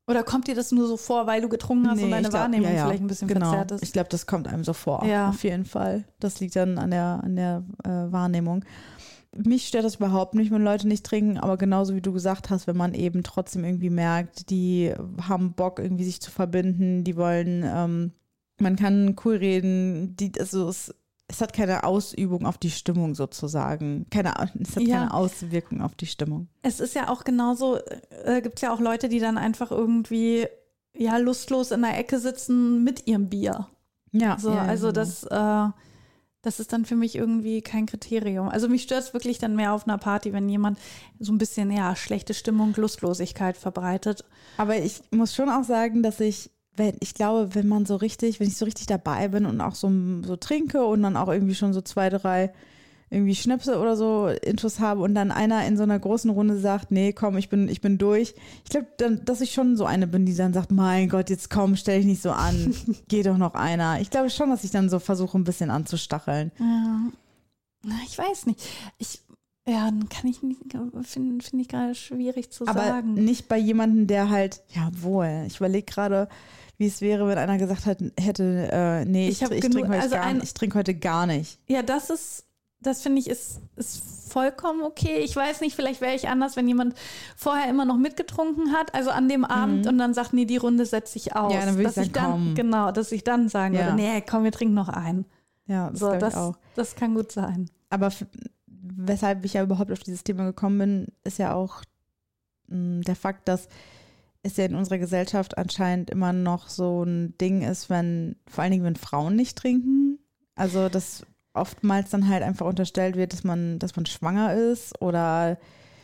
Oder kommt dir das nur so vor, weil du getrunken hast und deine Wahrnehmung vielleicht ein bisschen verzerrt ist? Ich glaube, das kommt einem so vor, ja. Auf jeden Fall. Das liegt dann an der Wahrnehmung. Mich stört das überhaupt nicht, wenn Leute nicht trinken, aber genauso wie du gesagt hast, wenn man eben trotzdem irgendwie merkt, die haben Bock, irgendwie sich zu verbinden, die wollen, man kann cool reden, es hat keine Ausübung auf die Stimmung sozusagen. Es hat keine Auswirkung auf die Stimmung. Es ist ja auch genauso, gibt es ja auch Leute, die dann einfach irgendwie lustlos in der Ecke sitzen mit ihrem Bier. Ja. So, also genau. Das ist dann für mich irgendwie kein Kriterium. Also mich stört es wirklich dann mehr auf einer Party, wenn jemand so ein bisschen schlechte Stimmung, Lustlosigkeit verbreitet. Aber ich muss schon auch sagen, dass ich glaube, wenn ich so richtig dabei bin und auch so trinke und dann auch irgendwie schon so 2, 3 irgendwie Schnäpse oder so Intus habe und dann einer in so einer großen Runde sagt, nee, komm, ich bin durch. Ich glaube, dass ich schon so eine bin, die dann sagt, mein Gott, jetzt komm, stell dich nicht so an, geh doch noch einer. Ich glaube schon, dass ich dann so versuche, ein bisschen anzustacheln. Ja. Na, ich weiß nicht. Dann kann ich nicht, finde ich gerade schwierig zu sagen. Aber nicht bei jemandem, der halt, ich überlege gerade, wie es wäre, wenn einer gesagt hätte, nee, ich trinke heute gar nicht. Ja, das finde ich ist vollkommen okay. Ich weiß nicht, vielleicht wäre ich anders, wenn jemand vorher immer noch mitgetrunken hat, also an dem Abend und dann sagt, nee, die Runde setze ich aus. Ja, dann würde ich sagen, komm. Genau, dass ich dann sagen würde, nee, komm, wir trinken noch einen. Ja, das auch. Das kann gut sein. Aber weshalb ich ja überhaupt auf dieses Thema gekommen bin, ist ja auch der Fakt, dass es ja in unserer Gesellschaft anscheinend immer noch so ein Ding ist, vor allen Dingen, wenn Frauen nicht trinken. Also, dass oftmals dann halt einfach unterstellt wird, dass man schwanger ist oder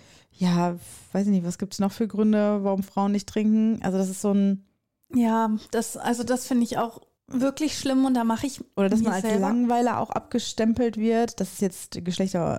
weiß ich nicht, was gibt es noch für Gründe, warum Frauen nicht trinken? Also, das ist so ein... Ja, das finde ich auch wirklich schlimm und da mache ich oder dass man als Langweiler auch abgestempelt wird. Das ist jetzt Geschlechter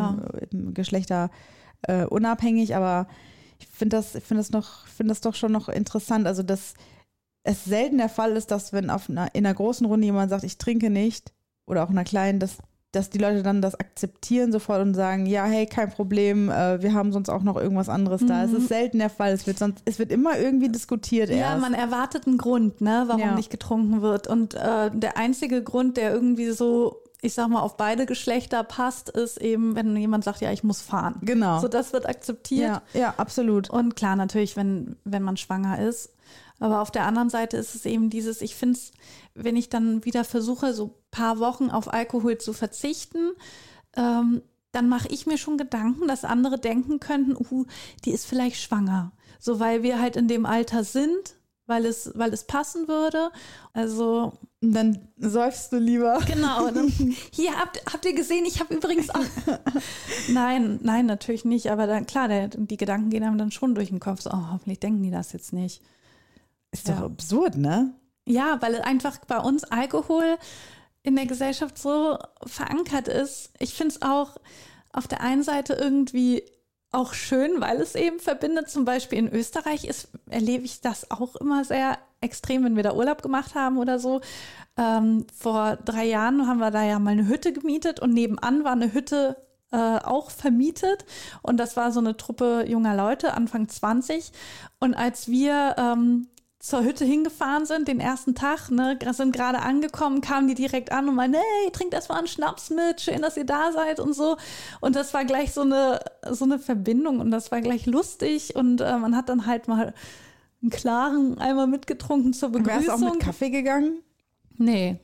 unabhängig, aber ich finde das doch schon noch interessant. Also, dass es selten der Fall ist, dass wenn in einer großen Runde jemand sagt, ich trinke nicht, oder auch in einer kleinen, dass die Leute dann das akzeptieren sofort und sagen, ja, hey, kein Problem, wir haben sonst auch noch irgendwas anderes da. Es ist selten der Fall. Es wird immer irgendwie diskutiert erst. Ja, man erwartet einen Grund, warum nicht getrunken wird. Und der einzige Grund, der irgendwie so, ich sag mal, auf beide Geschlechter passt, ist eben, wenn jemand sagt, ja, ich muss fahren. Genau. So, das wird akzeptiert. Ja, absolut. Und klar, natürlich, wenn man schwanger ist. Aber auf der anderen Seite ist es eben ich finde es, wenn ich dann wieder versuche, so ein paar Wochen auf Alkohol zu verzichten, dann mache ich mir schon Gedanken, dass andere denken könnten, die ist vielleicht schwanger. So, weil wir halt in dem Alter sind, weil es passen würde. Also dann säufst du lieber. Genau. Hier, habt ihr gesehen, ich habe übrigens auch... Nein, natürlich nicht. Aber dann, klar, die Gedanken gehen einem dann schon durch den Kopf. So, hoffentlich denken die das jetzt nicht. Ist doch absurd, ne? Ja, weil einfach bei uns Alkohol in der Gesellschaft so verankert ist. Ich finde es auch auf der einen Seite irgendwie auch schön, weil es eben verbindet. Zum Beispiel in Österreich erlebe ich das auch immer sehr extrem, wenn wir da Urlaub gemacht haben oder so. Vor 3 Jahren haben wir da ja mal eine Hütte gemietet und nebenan war eine Hütte auch vermietet. Und das war so eine Truppe junger Leute, Anfang 20. Und als wir zur Hütte hingefahren sind, den ersten Tag, sind gerade angekommen, kamen die direkt an und meinten, hey, trinkt erstmal einen Schnaps mit, schön, dass ihr da seid und so. Und das war gleich so eine Verbindung und das war gleich lustig und man hat dann halt mal einen klaren Eimer mitgetrunken zur Begrüßung. Wärst du auch mit Kaffee gegangen? Nee.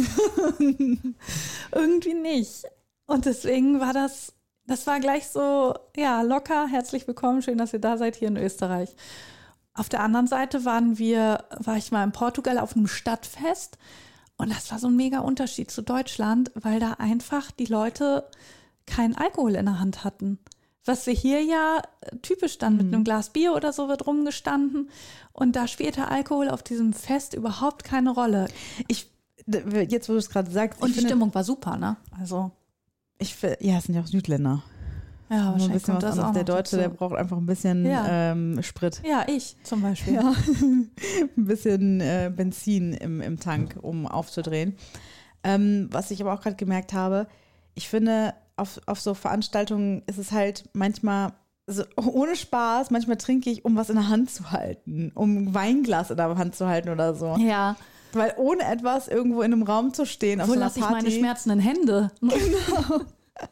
Irgendwie nicht. Und deswegen war das war gleich so, ja, locker, herzlich willkommen, schön, dass ihr da seid hier in Österreich. Auf der anderen Seite war ich mal in Portugal auf einem Stadtfest und das war so ein mega Unterschied zu Deutschland, weil da einfach die Leute keinen Alkohol in der Hand hatten. Was wir hier ja typisch dann mit einem Glas Bier oder so wird rumgestanden und da spielte Alkohol auf diesem Fest überhaupt keine Rolle. Jetzt, wo du es gerade sagst. Und die Stimmung war super, ne? Also. Es sind ja auch Südländer. Ja, wahrscheinlich kommt das auch noch der Deutsche, der braucht einfach ein bisschen Sprit. Ja, ich zum Beispiel. Ja. Ein bisschen Benzin im Tank, um aufzudrehen. Was ich aber auch gerade gemerkt habe, ich finde, auf so Veranstaltungen ist es halt manchmal also ohne Spaß, manchmal trinke ich, um was in der Hand zu halten, um ein Weinglas in der Hand zu halten oder so. Ja. Weil ohne etwas irgendwo in einem Raum zu stehen, auf Wo so einer lasse ich Party. meine schmerzenden Hände? Genau.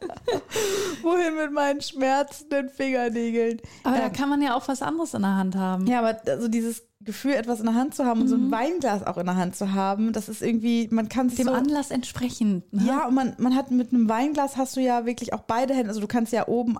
Wohin mit meinen schmerzenden Fingernägeln? Aber da kann man ja auch was anderes in der Hand haben. Ja, aber also dieses Gefühl, etwas in der Hand zu haben und so ein Weinglas auch in der Hand zu haben, das ist irgendwie, man kann sich Dem so... Anlass entsprechend. Ne? Ja, und man hat mit einem Weinglas hast du ja wirklich auch beide Hände, also du kannst ja oben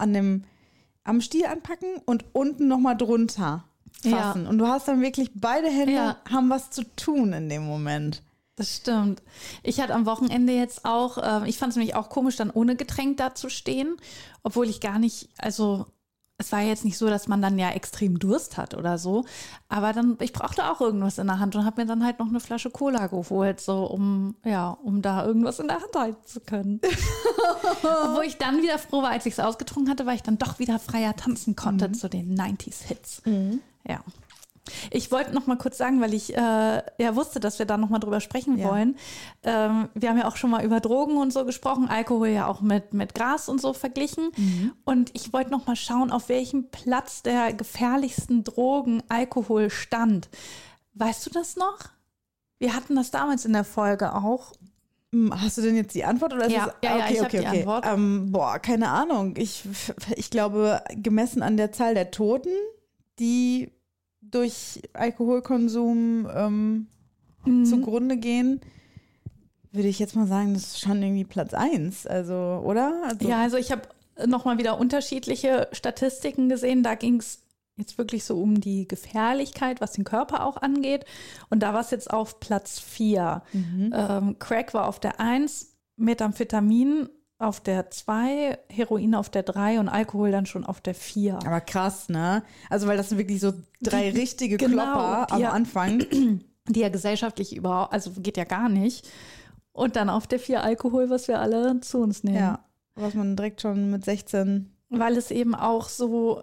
am Stiel anpacken und unten nochmal drunter fassen. Ja. Und du hast dann wirklich beide Hände haben was zu tun in dem Moment. Das stimmt. Ich hatte am Wochenende jetzt auch, ich fand es nämlich auch komisch, dann ohne Getränk da zu stehen, obwohl ich gar nicht, also es war jetzt nicht so, dass man dann ja extrem Durst hat oder so, aber dann, ich brauchte auch irgendwas in der Hand und habe mir dann halt noch eine Flasche Cola geholt, so um da irgendwas in der Hand halten zu können. Obwohl ich dann wieder froh war, als ich es ausgetrunken hatte, weil ich dann doch wieder freier tanzen konnte zu den 90s-Hits. Ja. Ich wollte noch mal kurz sagen, weil ich wusste, dass wir da noch mal drüber sprechen wollen. Wir haben ja auch schon mal über Drogen und so gesprochen, Alkohol ja auch mit Gras und so verglichen. Und ich wollte noch mal schauen, auf welchem Platz der gefährlichsten Drogen Alkohol stand. Weißt du das noch? Wir hatten das damals in der Folge auch. Hast du denn jetzt die Antwort? Oder ist ich habe die Antwort. Keine Ahnung. Ich glaube, gemessen an der Zahl der Toten, die durch Alkoholkonsum zugrunde gehen, würde ich jetzt mal sagen, das ist schon irgendwie Platz 1, also, oder? Also ich habe nochmal wieder unterschiedliche Statistiken gesehen, da ging es jetzt wirklich so um die Gefährlichkeit, was den Körper auch angeht, und da war es jetzt auf Platz 4. Crack war auf der 1, Methamphetamin auf der 2, Heroin auf der 3 und Alkohol dann schon auf der 4. Aber krass, ne? Also weil das sind wirklich so 3 richtige Klopper am Anfang. Die ja gesellschaftlich überhaupt, also geht ja gar nicht. Und dann auf der 4 Alkohol, was wir alle zu uns nehmen. Ja, was man direkt schon mit 16... Weil es eben auch so,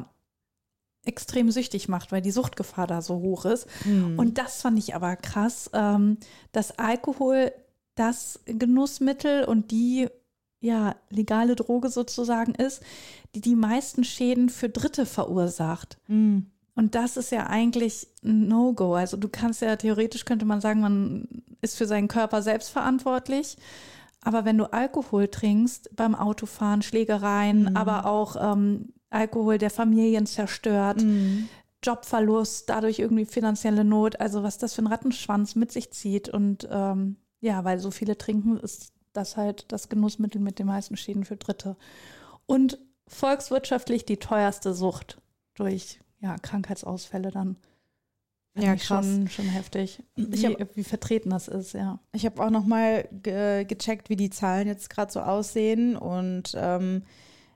extrem süchtig macht, weil die Suchtgefahr da so hoch ist. Und das fand ich aber krass, dass Alkohol das Genussmittel und die legale Droge sozusagen ist, die meisten Schäden für Dritte verursacht. Und das ist ja eigentlich ein No-Go. Also du kannst ja, theoretisch könnte man sagen, man ist für seinen Körper selbst verantwortlich. Aber wenn du Alkohol trinkst, beim Autofahren, Schlägereien, aber auch Alkohol, der Familien zerstört, Jobverlust, dadurch irgendwie finanzielle Not, also was das für ein Rattenschwanz mit sich zieht. Und weil so viele trinken, ist das halt das Genussmittel mit den meisten Schäden für Dritte. Und volkswirtschaftlich die teuerste Sucht durch Krankheitsausfälle dann. Ja, krass. Schon heftig, wie vertreten das ist, ja. Ich habe auch noch mal gecheckt, wie die Zahlen jetzt gerade so aussehen. Und im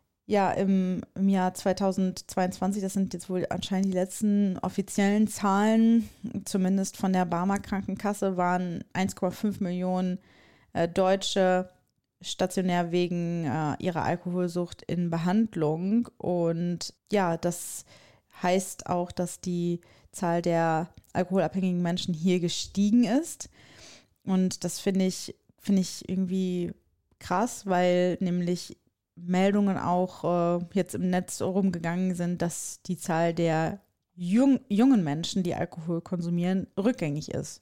Jahr 2022, das sind jetzt wohl anscheinend die letzten offiziellen Zahlen, zumindest von der Barmer Krankenkasse, waren 1,5 Millionen Deutsche stationär wegen ihrer Alkoholsucht in Behandlung. Und das heißt auch, dass die Zahl der alkoholabhängigen Menschen hier gestiegen ist. Und das finde ich irgendwie krass, weil nämlich Meldungen auch jetzt im Netz rumgegangen sind, dass die Zahl der jungen Menschen, die Alkohol konsumieren, rückläufig ist.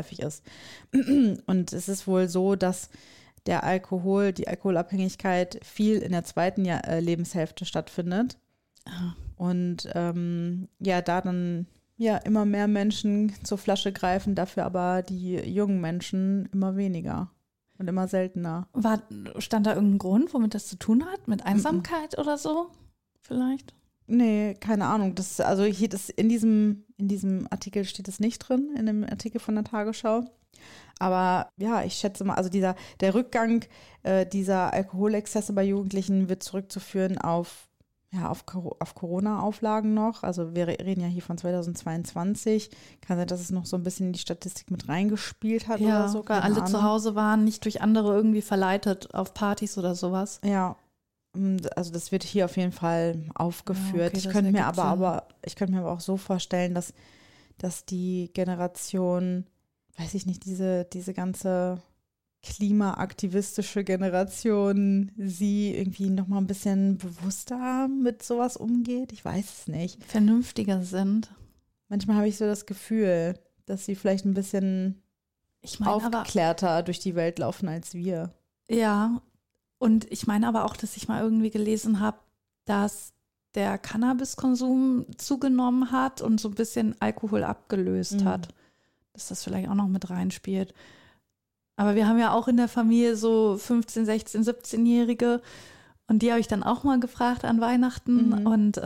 Und es ist wohl so, dass die Alkoholabhängigkeit viel in der zweiten Lebenshälfte stattfindet. Und da dann immer mehr Menschen zur Flasche greifen, dafür aber die jungen Menschen immer weniger und immer seltener. Stand da irgendein Grund, womit das zu tun hat? Mit Einsamkeit oder so? Vielleicht? Nee, keine Ahnung. In diesem Artikel steht es nicht drin, in dem Artikel von der Tagesschau. Aber ich schätze mal, also der Rückgang dieser Alkoholexzesse bei Jugendlichen wird zurückzuführen auf Corona-Auflagen noch. Also wir reden ja hier von 2022. Kann sein, dass es noch so ein bisschen in die Statistik mit reingespielt hat oder so. Weil alle zu Hause waren, nicht durch andere irgendwie verleitet auf Partys oder sowas. Ja, also das wird hier auf jeden Fall aufgeführt. Ich könnte mir aber auch so vorstellen, dass die Generation, weiß ich nicht, diese ganze klimaaktivistische Generation sie irgendwie noch mal ein bisschen bewusster mit sowas umgeht. Ich weiß es nicht. Vernünftiger sind. Manchmal habe ich so das Gefühl, dass sie vielleicht ein bisschen aufgeklärter durch die Welt laufen als wir. Ja, und ich meine aber auch, dass ich mal irgendwie gelesen habe, dass der Cannabiskonsum zugenommen hat und so ein bisschen Alkohol abgelöst hat. Dass das vielleicht auch noch mit reinspielt. Aber wir haben ja auch in der Familie so 15, 16, 17-Jährige und die habe ich dann auch mal gefragt an Weihnachten und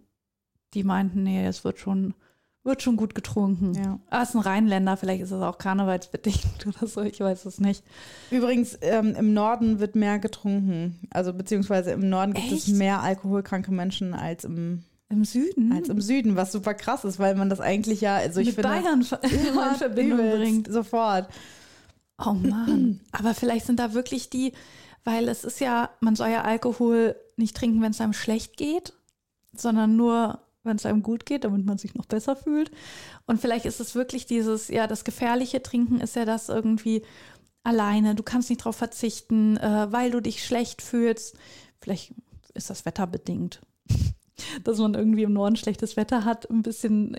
die meinten, nee, es wird schon gut getrunken. Ja. Aber es ist ein Rheinländer, vielleicht ist es auch karnevalsbedingt oder so, ich weiß es nicht. Übrigens, im Norden wird mehr getrunken, also beziehungsweise im Norden gibt es mehr alkoholkranke Menschen als im Süden? Als im Süden, was super krass ist, weil man das eigentlich ja, also ich finde, Bayern in Verbindung bringt. Sofort. Oh Mann, aber vielleicht sind da wirklich weil es ist ja, man soll ja Alkohol nicht trinken, wenn es einem schlecht geht, sondern nur, wenn es einem gut geht, damit man sich noch besser fühlt. Und vielleicht ist es wirklich das gefährliche Trinken ist ja das irgendwie alleine, du kannst nicht drauf verzichten, weil du dich schlecht fühlst. Vielleicht ist das wetterbedingt, dass man irgendwie im Norden schlechtes Wetter hat, ein bisschen,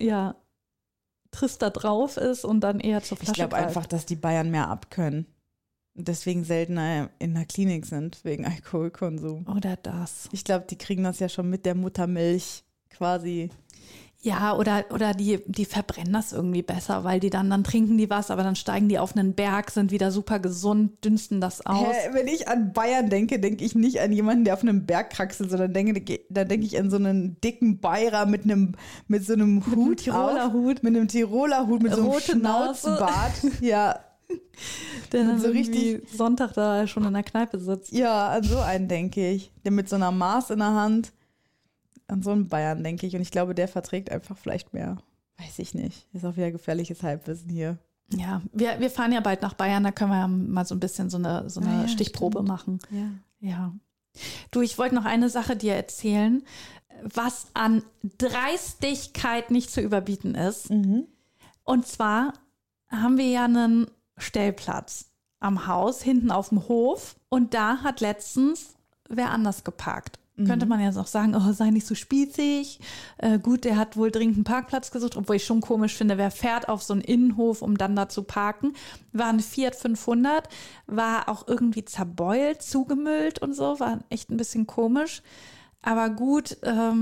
trister drauf ist und dann eher zur Flasche Ich glaube einfach, dass die Bayern mehr abkönnen und deswegen seltener in der Klinik sind wegen Alkoholkonsum. Oder das. Ich glaube, die kriegen das ja schon mit der Muttermilch quasi. Ja, oder die verbrennen das irgendwie besser, weil die dann trinken die was, aber dann steigen die auf einen Berg, sind wieder super gesund, dünsten das aus. Wenn ich an Bayern denke, denke ich nicht an jemanden, der auf einem Berg kraxelt, sondern da denke ich an so einen dicken Bayer mit so einem Hut, mit einem Tiroler Hut, mit so einem Schnauzbart. Ja. Der dann so richtig Sonntag da schon in der Kneipe sitzt. Ja, an so einen denke ich. Der mit so einer Maß in der Hand. An so einen Bayern, denke ich. Und ich glaube, der verträgt einfach vielleicht mehr. Weiß ich nicht. Ist auch wieder gefährliches Halbwissen hier. Ja, wir fahren ja bald nach Bayern. Da können wir ja mal so ein bisschen so eine Stichprobe machen. Ja. Du, ich wollte noch eine Sache dir erzählen, was an Dreistigkeit nicht zu überbieten ist. Und zwar haben wir ja einen Stellplatz am Haus, hinten auf dem Hof. Und da hat letztens wer anders geparkt. Könnte man jetzt auch sagen, oh, sei nicht so spießig. Gut, der hat wohl dringend einen Parkplatz gesucht, obwohl ich schon komisch finde, wer fährt auf so einen Innenhof, um dann da zu parken. War ein Fiat 500, war auch irgendwie zerbeult, zugemüllt und so, war echt ein bisschen komisch. Aber gut,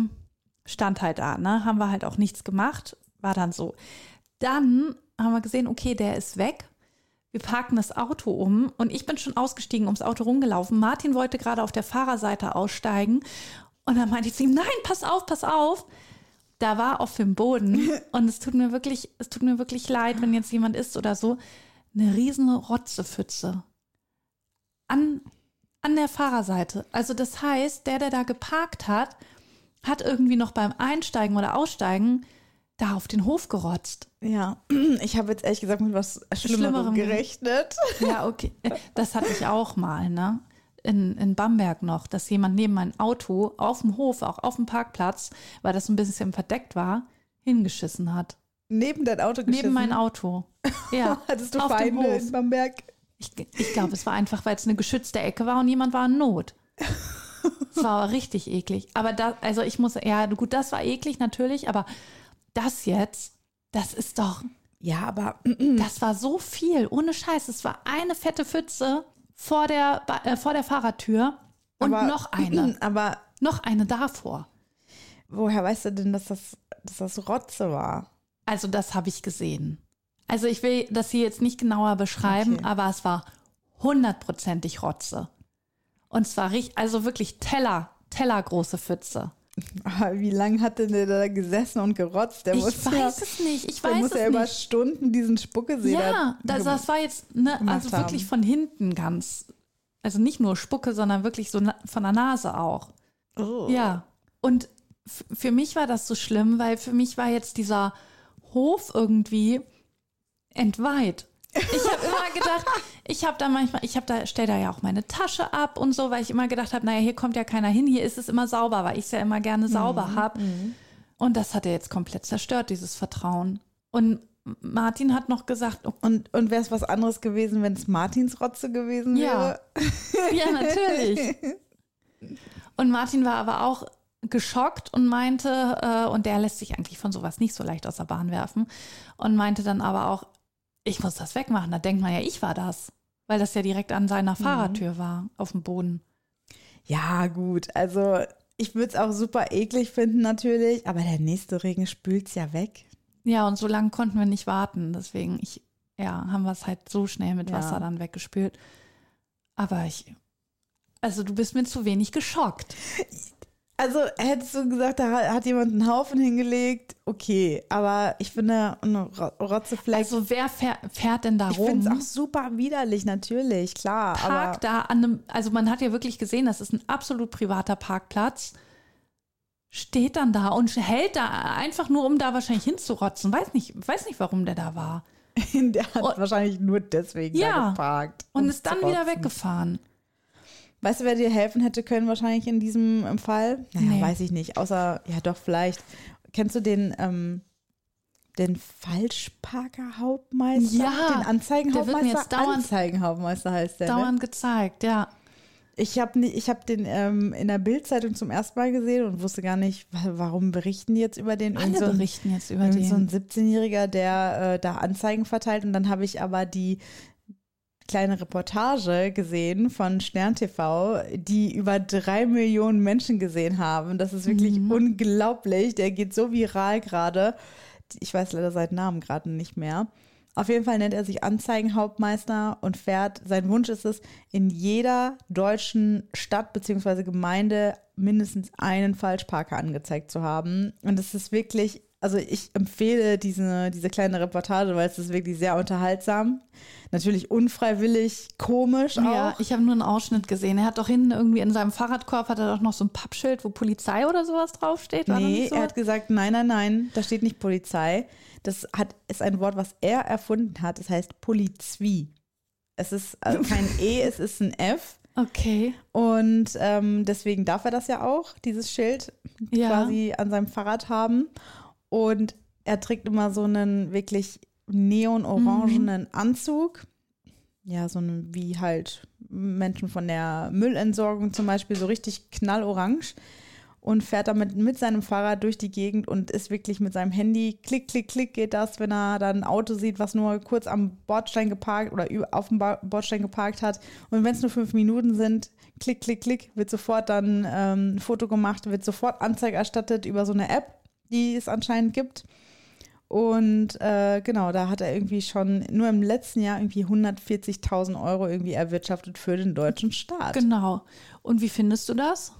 stand halt da, ne? Haben wir halt auch nichts gemacht, war dann so. Dann haben wir gesehen, okay, der ist weg. Wir parken das Auto um und ich bin schon ausgestiegen, ums Auto rumgelaufen. Martin wollte gerade auf der Fahrerseite aussteigen und dann meinte ich zu ihm, nein, pass auf. Da war auf dem Boden und es tut mir wirklich leid, wenn jetzt jemand ist oder so, eine riesen Rotzepfütze an der Fahrerseite. Also das heißt, der da geparkt hat irgendwie noch beim Einsteigen oder Aussteigen da auf den Hof gerotzt. Ja, ich habe jetzt ehrlich gesagt mit was Schlimmerem gerechnet. Ja, okay. Das hatte ich auch mal, ne? In Bamberg noch, dass jemand neben mein Auto auf dem Hof, auch auf dem Parkplatz, weil das ein bisschen verdeckt war, hingeschissen hat. Neben dein Auto geschissen? Neben mein Auto. Ja. Hattest du Feinde in Bamberg? Ich glaube, es war einfach, weil es eine geschützte Ecke war und jemand war in Not. Es war aber richtig eklig. Aber das war eklig natürlich, aber das jetzt, das ist doch, ja, aber das war so viel, ohne Scheiß. Es war eine fette Pfütze vor der Fahrertür und noch eine davor. Woher weißt du denn, dass das Rotze war? Also das habe ich gesehen. Also ich will das hier jetzt nicht genauer beschreiben, okay. Aber es war 100%ig Rotze. Und zwar also wirklich tellergroße Pfütze. Wie lange hat denn der da gesessen und gerotzt? Ich weiß es nicht. Der muss ja über Stunden diesen Spuckesee das war jetzt, also wirklich von hinten ganz, also nicht nur Spucke, sondern wirklich so von der Nase auch. Oh. Ja, und für mich war das so schlimm, weil für mich war jetzt dieser Hof irgendwie entweiht. Ich habe immer gedacht, stell da ja auch meine Tasche ab und so, weil ich immer gedacht habe, naja, hier kommt ja keiner hin, hier ist es immer sauber, weil ich es ja immer gerne sauber habe. Und das hat er jetzt komplett zerstört, dieses Vertrauen. Und Martin hat noch gesagt, oh, Und wäre es was anderes gewesen, wenn es Martins Rotze gewesen wäre? Ja, natürlich. Und Martin war aber auch geschockt und meinte, und der lässt sich eigentlich von sowas nicht so leicht aus der Bahn werfen, und meinte dann aber auch, ich muss das wegmachen. Da denkt man ja, ich war das, weil das ja direkt an seiner Fahrertür war, auf dem Boden. Ja, gut, also ich würde es auch super eklig finden natürlich, aber der nächste Regen spült es ja weg. Ja, und so lange konnten wir nicht warten, deswegen haben wir es halt so schnell mit Wasser dann weggespült. Aber also du bist mir zu wenig geschockt. Also hättest du gesagt, da hat jemand einen Haufen hingelegt, okay, aber ich finde, eine Rotzefleck. Also wer fährt denn da rum? Ich finde es auch super widerlich, natürlich, klar. Park da an einem, also man hat ja wirklich gesehen, das ist ein absolut privater Parkplatz, steht dann da und hält da einfach nur, um da wahrscheinlich hinzurotzen. Weiß nicht, warum der da war. Der hat wahrscheinlich nur deswegen da geparkt. Und ist dann wieder weggefahren. Weißt du, wer dir helfen hätte können wahrscheinlich in diesem Fall? Naja, weiß ich nicht. Außer, ja doch, vielleicht. Kennst du den Falschparker-Hauptmeister? Ja. Den Anzeigenhauptmeister? Der wird mir jetzt Anzeigenhauptmeister heißt der, dauernd ne? gezeigt, ja. Ich hab den in der Bild-Zeitung zum ersten Mal gesehen und wusste gar nicht, warum berichten die jetzt über den. Alle berichten jetzt über den. So ein 17-Jähriger, der da Anzeigen verteilt. Und dann habe ich aber die kleine Reportage gesehen von Stern TV, die über 3 Millionen Menschen gesehen haben. Das ist wirklich unglaublich. Der geht so viral gerade. Ich weiß leider seinen Namen gerade nicht mehr. Auf jeden Fall nennt er sich Anzeigenhauptmeister und fährt, sein Wunsch ist es, in jeder deutschen Stadt bzw. Gemeinde mindestens einen Falschparker angezeigt zu haben. Und es ist wirklich, also ich empfehle diese kleine Reportage, weil es ist wirklich sehr unterhaltsam. Natürlich unfreiwillig, komisch auch. Ja, ich habe nur einen Ausschnitt gesehen. Er hat doch hinten irgendwie in seinem Fahrradkorb hat er doch noch so ein Pappschild, wo Polizei oder sowas draufsteht. Nee, er hat gesagt, nein, da steht nicht Polizei. Das ist ein Wort, was er erfunden hat. Das heißt Polizwie. Es ist also kein E, es ist ein F. Okay. Und deswegen darf er das ja auch, dieses Schild quasi an seinem Fahrrad haben. Und er trägt immer so einen wirklich neonorangenen Anzug. Ja, so wie halt Menschen von der Müllentsorgung zum Beispiel, so richtig knallorange. Und fährt damit mit seinem Fahrrad durch die Gegend und ist wirklich mit seinem Handy, klick, klick, klick geht das, wenn er dann ein Auto sieht, was nur kurz am Bordstein geparkt oder auf dem Bordstein geparkt hat. Und wenn es nur 5 Minuten sind, klick, klick, klick, wird sofort dann ein Foto gemacht, wird sofort Anzeige erstattet über so eine App, die es anscheinend gibt. Und genau, da hat er irgendwie schon nur im letzten Jahr irgendwie 140.000 € irgendwie erwirtschaftet für den deutschen Staat. Genau. Und wie findest du das?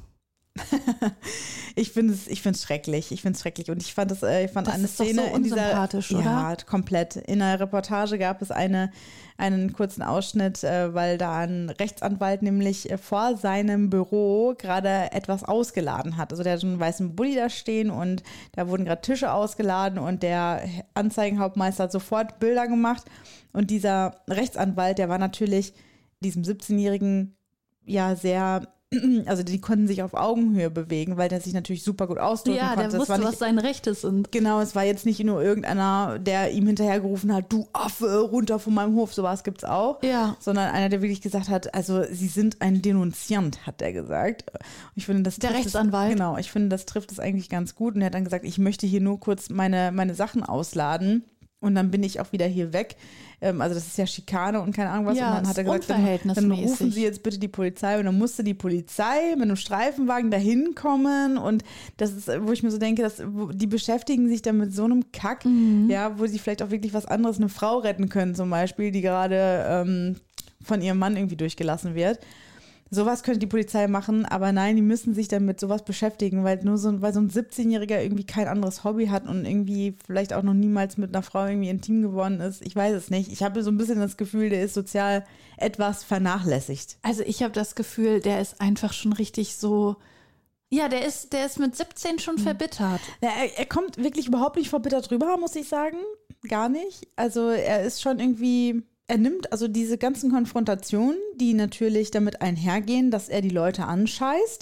Ich finde es schrecklich. Und ich fand eine Szene doch so in dieser, unsympathisch, oder? Ja, komplett. In der Reportage gab es einen kurzen Ausschnitt, weil da ein Rechtsanwalt nämlich vor seinem Büro gerade etwas ausgeladen hat. Also der hat einen weißen Bulli da stehen und da wurden gerade Tische ausgeladen und der Anzeigenhauptmeister hat sofort Bilder gemacht und dieser Rechtsanwalt, der war natürlich diesem 17-Jährigen ja sehr, also die konnten sich auf Augenhöhe bewegen, weil der sich natürlich super gut ausdrücken konnte. Ja, der wusste, was seine Rechte sind. Genau, es war jetzt nicht nur irgendeiner, der ihm hinterhergerufen hat, du Affe, runter von meinem Hof, sowas gibt's auch. Ja. Sondern einer, der wirklich gesagt hat, also sie sind ein Denunziant, hat er gesagt. Ich finde, das der Rechtsanwalt. Genau, ich finde, das trifft es eigentlich ganz gut. Und er hat dann gesagt, ich möchte hier nur kurz meine Sachen ausladen. Und dann bin ich auch wieder hier weg. Also das ist ja Schikane und keine Ahnung was. Ja, und dann hat er gesagt, dann rufen Sie jetzt bitte die Polizei. Und dann musste die Polizei mit einem Streifenwagen dahin kommen. Und das ist, wo ich mir so denke, die beschäftigen sich dann mit so einem Kack, ja, wo sie vielleicht auch wirklich was anderes, eine Frau retten können zum Beispiel, die gerade von ihrem Mann irgendwie durchgelassen wird. Sowas könnte die Polizei machen, aber nein, die müssen sich dann mit sowas beschäftigen, weil so ein 17-Jähriger irgendwie kein anderes Hobby hat und irgendwie vielleicht auch noch niemals mit einer Frau irgendwie intim geworden ist. Ich weiß es nicht. Ich habe so ein bisschen das Gefühl, der ist sozial etwas vernachlässigt. Also ich habe das Gefühl, der ist einfach schon richtig so, ja, der ist mit 17 schon verbittert. Ja, er kommt wirklich überhaupt nicht verbittert rüber, muss ich sagen. Gar nicht. Also er ist schon irgendwie... Er nimmt also diese ganzen Konfrontationen, die natürlich damit einhergehen, dass er die Leute anscheißt,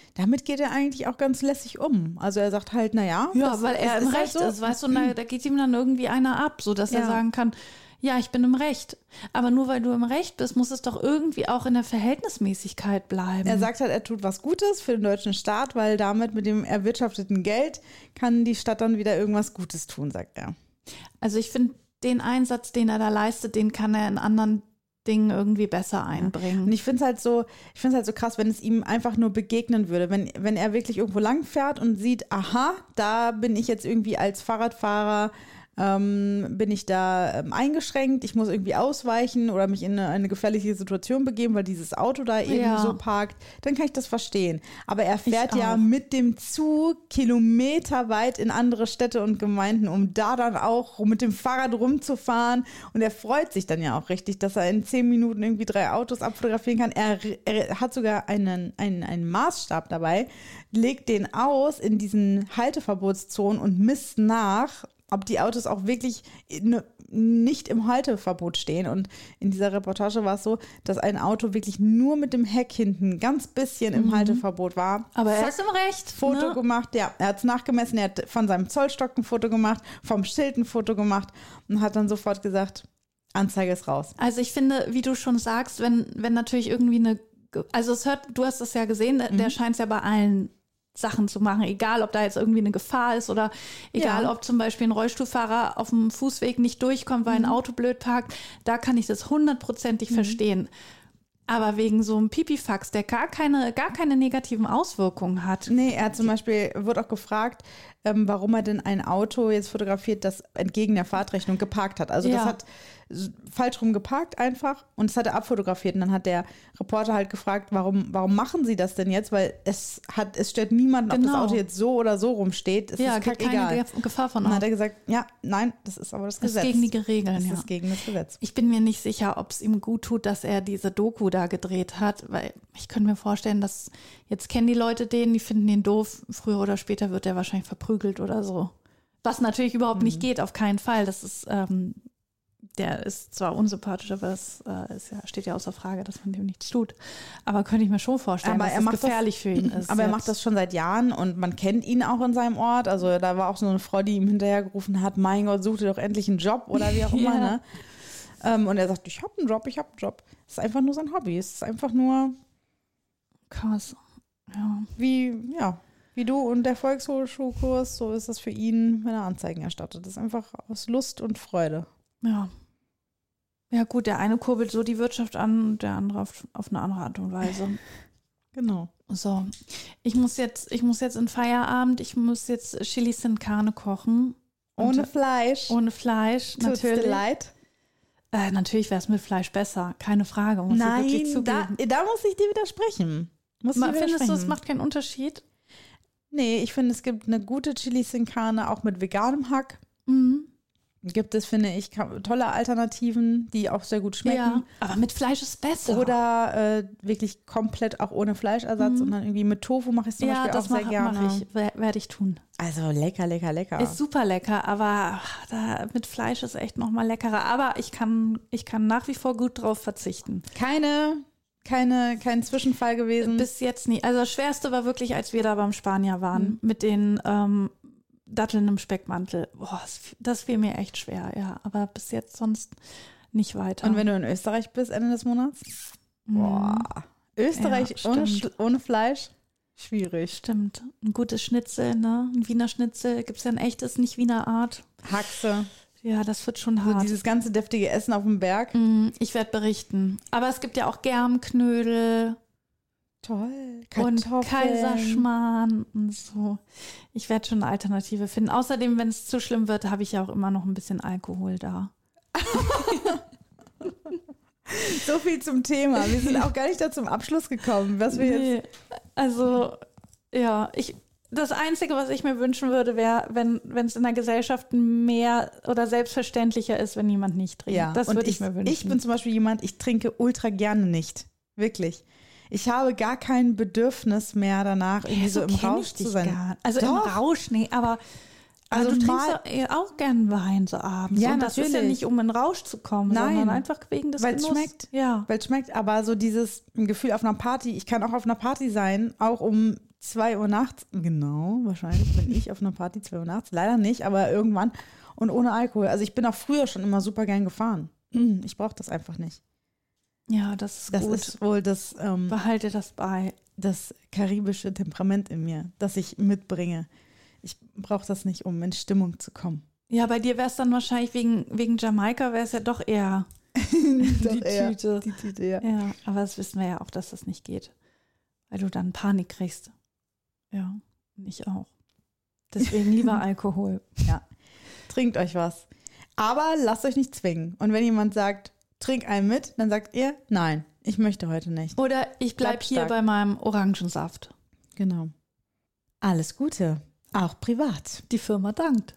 damit geht er eigentlich auch ganz lässig um. Also er sagt halt, naja. Ja, weil er im Recht ist, weißt du, und da geht ihm dann irgendwie einer ab, sodass er sagen kann, ja, ich bin im Recht. Aber nur weil du im Recht bist, muss es doch irgendwie auch in der Verhältnismäßigkeit bleiben. Er sagt halt, er tut was Gutes für den deutschen Staat, weil damit mit dem erwirtschafteten Geld kann die Stadt dann wieder irgendwas Gutes tun, sagt er. Also ich finde, den Einsatz, den er da leistet, den kann er in anderen Dingen irgendwie besser einbringen. Und ich finde es halt so krass, wenn es ihm einfach nur begegnen würde. Wenn er wirklich irgendwo lang fährt und sieht, aha, da bin ich jetzt irgendwie als Fahrradfahrer bin ich da eingeschränkt, ich muss irgendwie ausweichen oder mich in eine gefährliche Situation begeben, weil dieses Auto da eben so parkt, dann kann ich das verstehen. Aber er fährt ja mit dem Zug kilometerweit in andere Städte und Gemeinden, um da dann auch mit dem Fahrrad rumzufahren, und er freut sich dann ja auch richtig, dass er in 10 Minuten irgendwie 3 Autos abfotografieren kann. Er hat sogar einen Maßstab dabei, legt den aus in diesen Halteverbotszonen und misst nach, ob die Autos auch wirklich nicht im Halteverbot stehen. Und in dieser Reportage war es so, dass ein Auto wirklich nur mit dem Heck hinten ganz bisschen im Halteverbot war. Aber er ist im Recht. Foto gemacht, ja, er hat es nachgemessen, er hat von seinem Zollstock ein Foto gemacht, vom Schild ein Foto gemacht und hat dann sofort gesagt, Anzeige ist raus. Also ich finde, wie du schon sagst, wenn natürlich irgendwie also du hast es ja gesehen, der scheint es ja bei allen Sachen zu machen, egal ob da jetzt irgendwie eine Gefahr ist oder egal ob zum Beispiel ein Rollstuhlfahrer auf dem Fußweg nicht durchkommt, weil ein Auto blöd parkt, da kann ich das 100%ig verstehen. Aber wegen so einem Pipifax, der gar keine negativen Auswirkungen hat. Nee, er hat zum Beispiel, wurde auch gefragt, warum er denn ein Auto jetzt fotografiert, das entgegen der Fahrtrechnung geparkt hat. Also das hat falsch rum geparkt einfach und das hat er abfotografiert. Und dann hat der Reporter halt gefragt, warum machen sie das denn jetzt? Weil es stört niemanden, ob das Auto jetzt so oder so rumsteht. Es ist keine Gefahr von Auto. Dann hat er gesagt, nein, das ist aber das Gesetz. Das ist gegen die Regeln, Das ist gegen das Gesetz. Ich bin mir nicht sicher, ob es ihm gut tut, dass er diese Doku da gedreht hat, weil ich könnte mir vorstellen, dass jetzt kennen die Leute den, die finden den doof. Früher oder später wird er wahrscheinlich verprügelt oder so. Was natürlich überhaupt nicht geht, auf keinen Fall. Das ist der ist zwar unsympathisch, aber es steht ja außer Frage, dass man dem nichts tut. Aber könnte ich mir schon vorstellen, dass es gefährlich für ihn ist. Aber er macht das schon seit Jahren und man kennt ihn auch in seinem Ort. Also da war auch so eine Frau, die ihm hinterhergerufen hat, mein Gott, such dir doch endlich einen Job oder wie auch immer. Ne? Und er sagt, ich habe einen Job. Es ist einfach nur sein Hobby. Es ist einfach nur krass. Ja. Wie du und der Volkshochschulkurs, so ist das für ihn, wenn er Anzeigen erstattet. Das ist einfach aus Lust und Freude. Ja. Ja gut, der eine kurbelt so die Wirtschaft an und der andere auf eine andere Art und Weise. Genau. So, ich muss jetzt in Feierabend, ich muss jetzt Chili sin Carne kochen. Ohne Fleisch. Ohne Fleisch, natürlich. Tut's dir leid? Natürlich wäre es mit Fleisch besser, keine Frage. Nein, da muss ich dir widersprechen. Findest du, es macht keinen Unterschied? Nee, ich finde, es gibt eine gute Chili sin Carne, auch mit veganem Hack. Gibt es, finde ich, tolle Alternativen, die auch sehr gut schmecken. Ja, aber mit Fleisch ist besser. Oder wirklich komplett auch ohne Fleischersatz und dann irgendwie mit Tofu mache ich zum Beispiel auch sehr gerne. Werde ich tun. Also lecker. Ist super lecker, aber mit Fleisch ist echt noch mal leckerer. Aber ich kann nach wie vor gut drauf verzichten. Kein Zwischenfall gewesen? Bis jetzt nie. Also das Schwerste war wirklich, als wir da beim Spanier waren, mit den Datteln im Speckmantel. Boah, das fiel mir echt schwer, ja. Aber bis jetzt sonst nicht weiter. Und wenn du in Österreich bist, Ende des Monats? Boah. Österreich ohne Fleisch? Schwierig. Stimmt. Ein gutes Schnitzel, ne? Ein Wiener Schnitzel. Gibt es ja ein echtes, nicht Wiener Art? Haxe. Ja, das wird schon hart. So dieses ganze deftige Essen auf dem Berg. Ich werde berichten. Aber es gibt ja auch Germknödel. Toll. Und Kaiserschmarrn und so. Ich werde schon eine Alternative finden. Außerdem, wenn es zu schlimm wird, habe ich ja auch immer noch ein bisschen Alkohol da. So viel zum Thema. Wir sind auch gar nicht da zum Abschluss gekommen. Also, ja, das Einzige, was ich mir wünschen würde, wäre, wenn es in der Gesellschaft mehr oder selbstverständlicher ist, wenn jemand nicht trinkt. Ja, das würde ich mir wünschen. Ich bin zum Beispiel jemand, ich trinke ultra gerne nicht. Wirklich. Ich habe gar kein Bedürfnis mehr danach, irgendwie so im Rausch zu sein. Also im Rausch, nee, aber du trinkst auch gern Wein so abends. Ja, und das natürlich. ist ja nicht, um in Rausch zu kommen, sondern einfach wegen des Genusses. Weil es schmeckt. Ja. Weil es schmeckt, aber so dieses Gefühl auf einer Party, ich kann auch auf einer Party sein, auch um 2 Uhr nachts, genau, wahrscheinlich bin ich auf einer Party 2 Uhr nachts, leider nicht, aber irgendwann und ohne Alkohol. Also ich bin auch früher schon immer super gern gefahren. Ich brauche das einfach nicht. Ja, das ist das gut. Das ist wohl das, behalte das bei. Das karibische Temperament in mir, das ich mitbringe. Ich brauche das nicht, um in Stimmung zu kommen. Ja, bei dir wäre es dann wahrscheinlich wegen Jamaika, wäre es ja doch eher die Tüte. Die Tüte, ja. Ja, aber das wissen wir ja auch, dass das nicht geht. Weil du dann Panik kriegst. Ja, und ich auch. Deswegen lieber Alkohol. Ja, trinkt euch was. Aber lasst euch nicht zwingen. Und wenn jemand sagt, trink einen mit, dann sagt ihr, nein, ich möchte heute nicht. Oder ich bleib hier bei meinem Orangensaft. Genau. Alles Gute, auch privat. Die Firma dankt.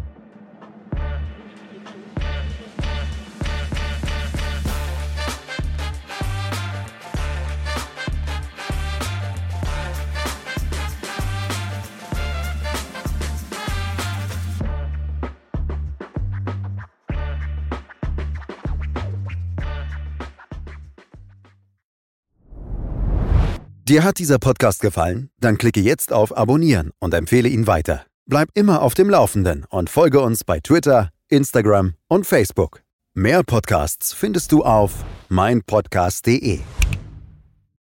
Dir hat dieser Podcast gefallen? Dann klicke jetzt auf Abonnieren und empfehle ihn weiter. Bleib immer auf dem Laufenden und folge uns bei Twitter, Instagram und Facebook. Mehr Podcasts findest du auf meinpodcast.de.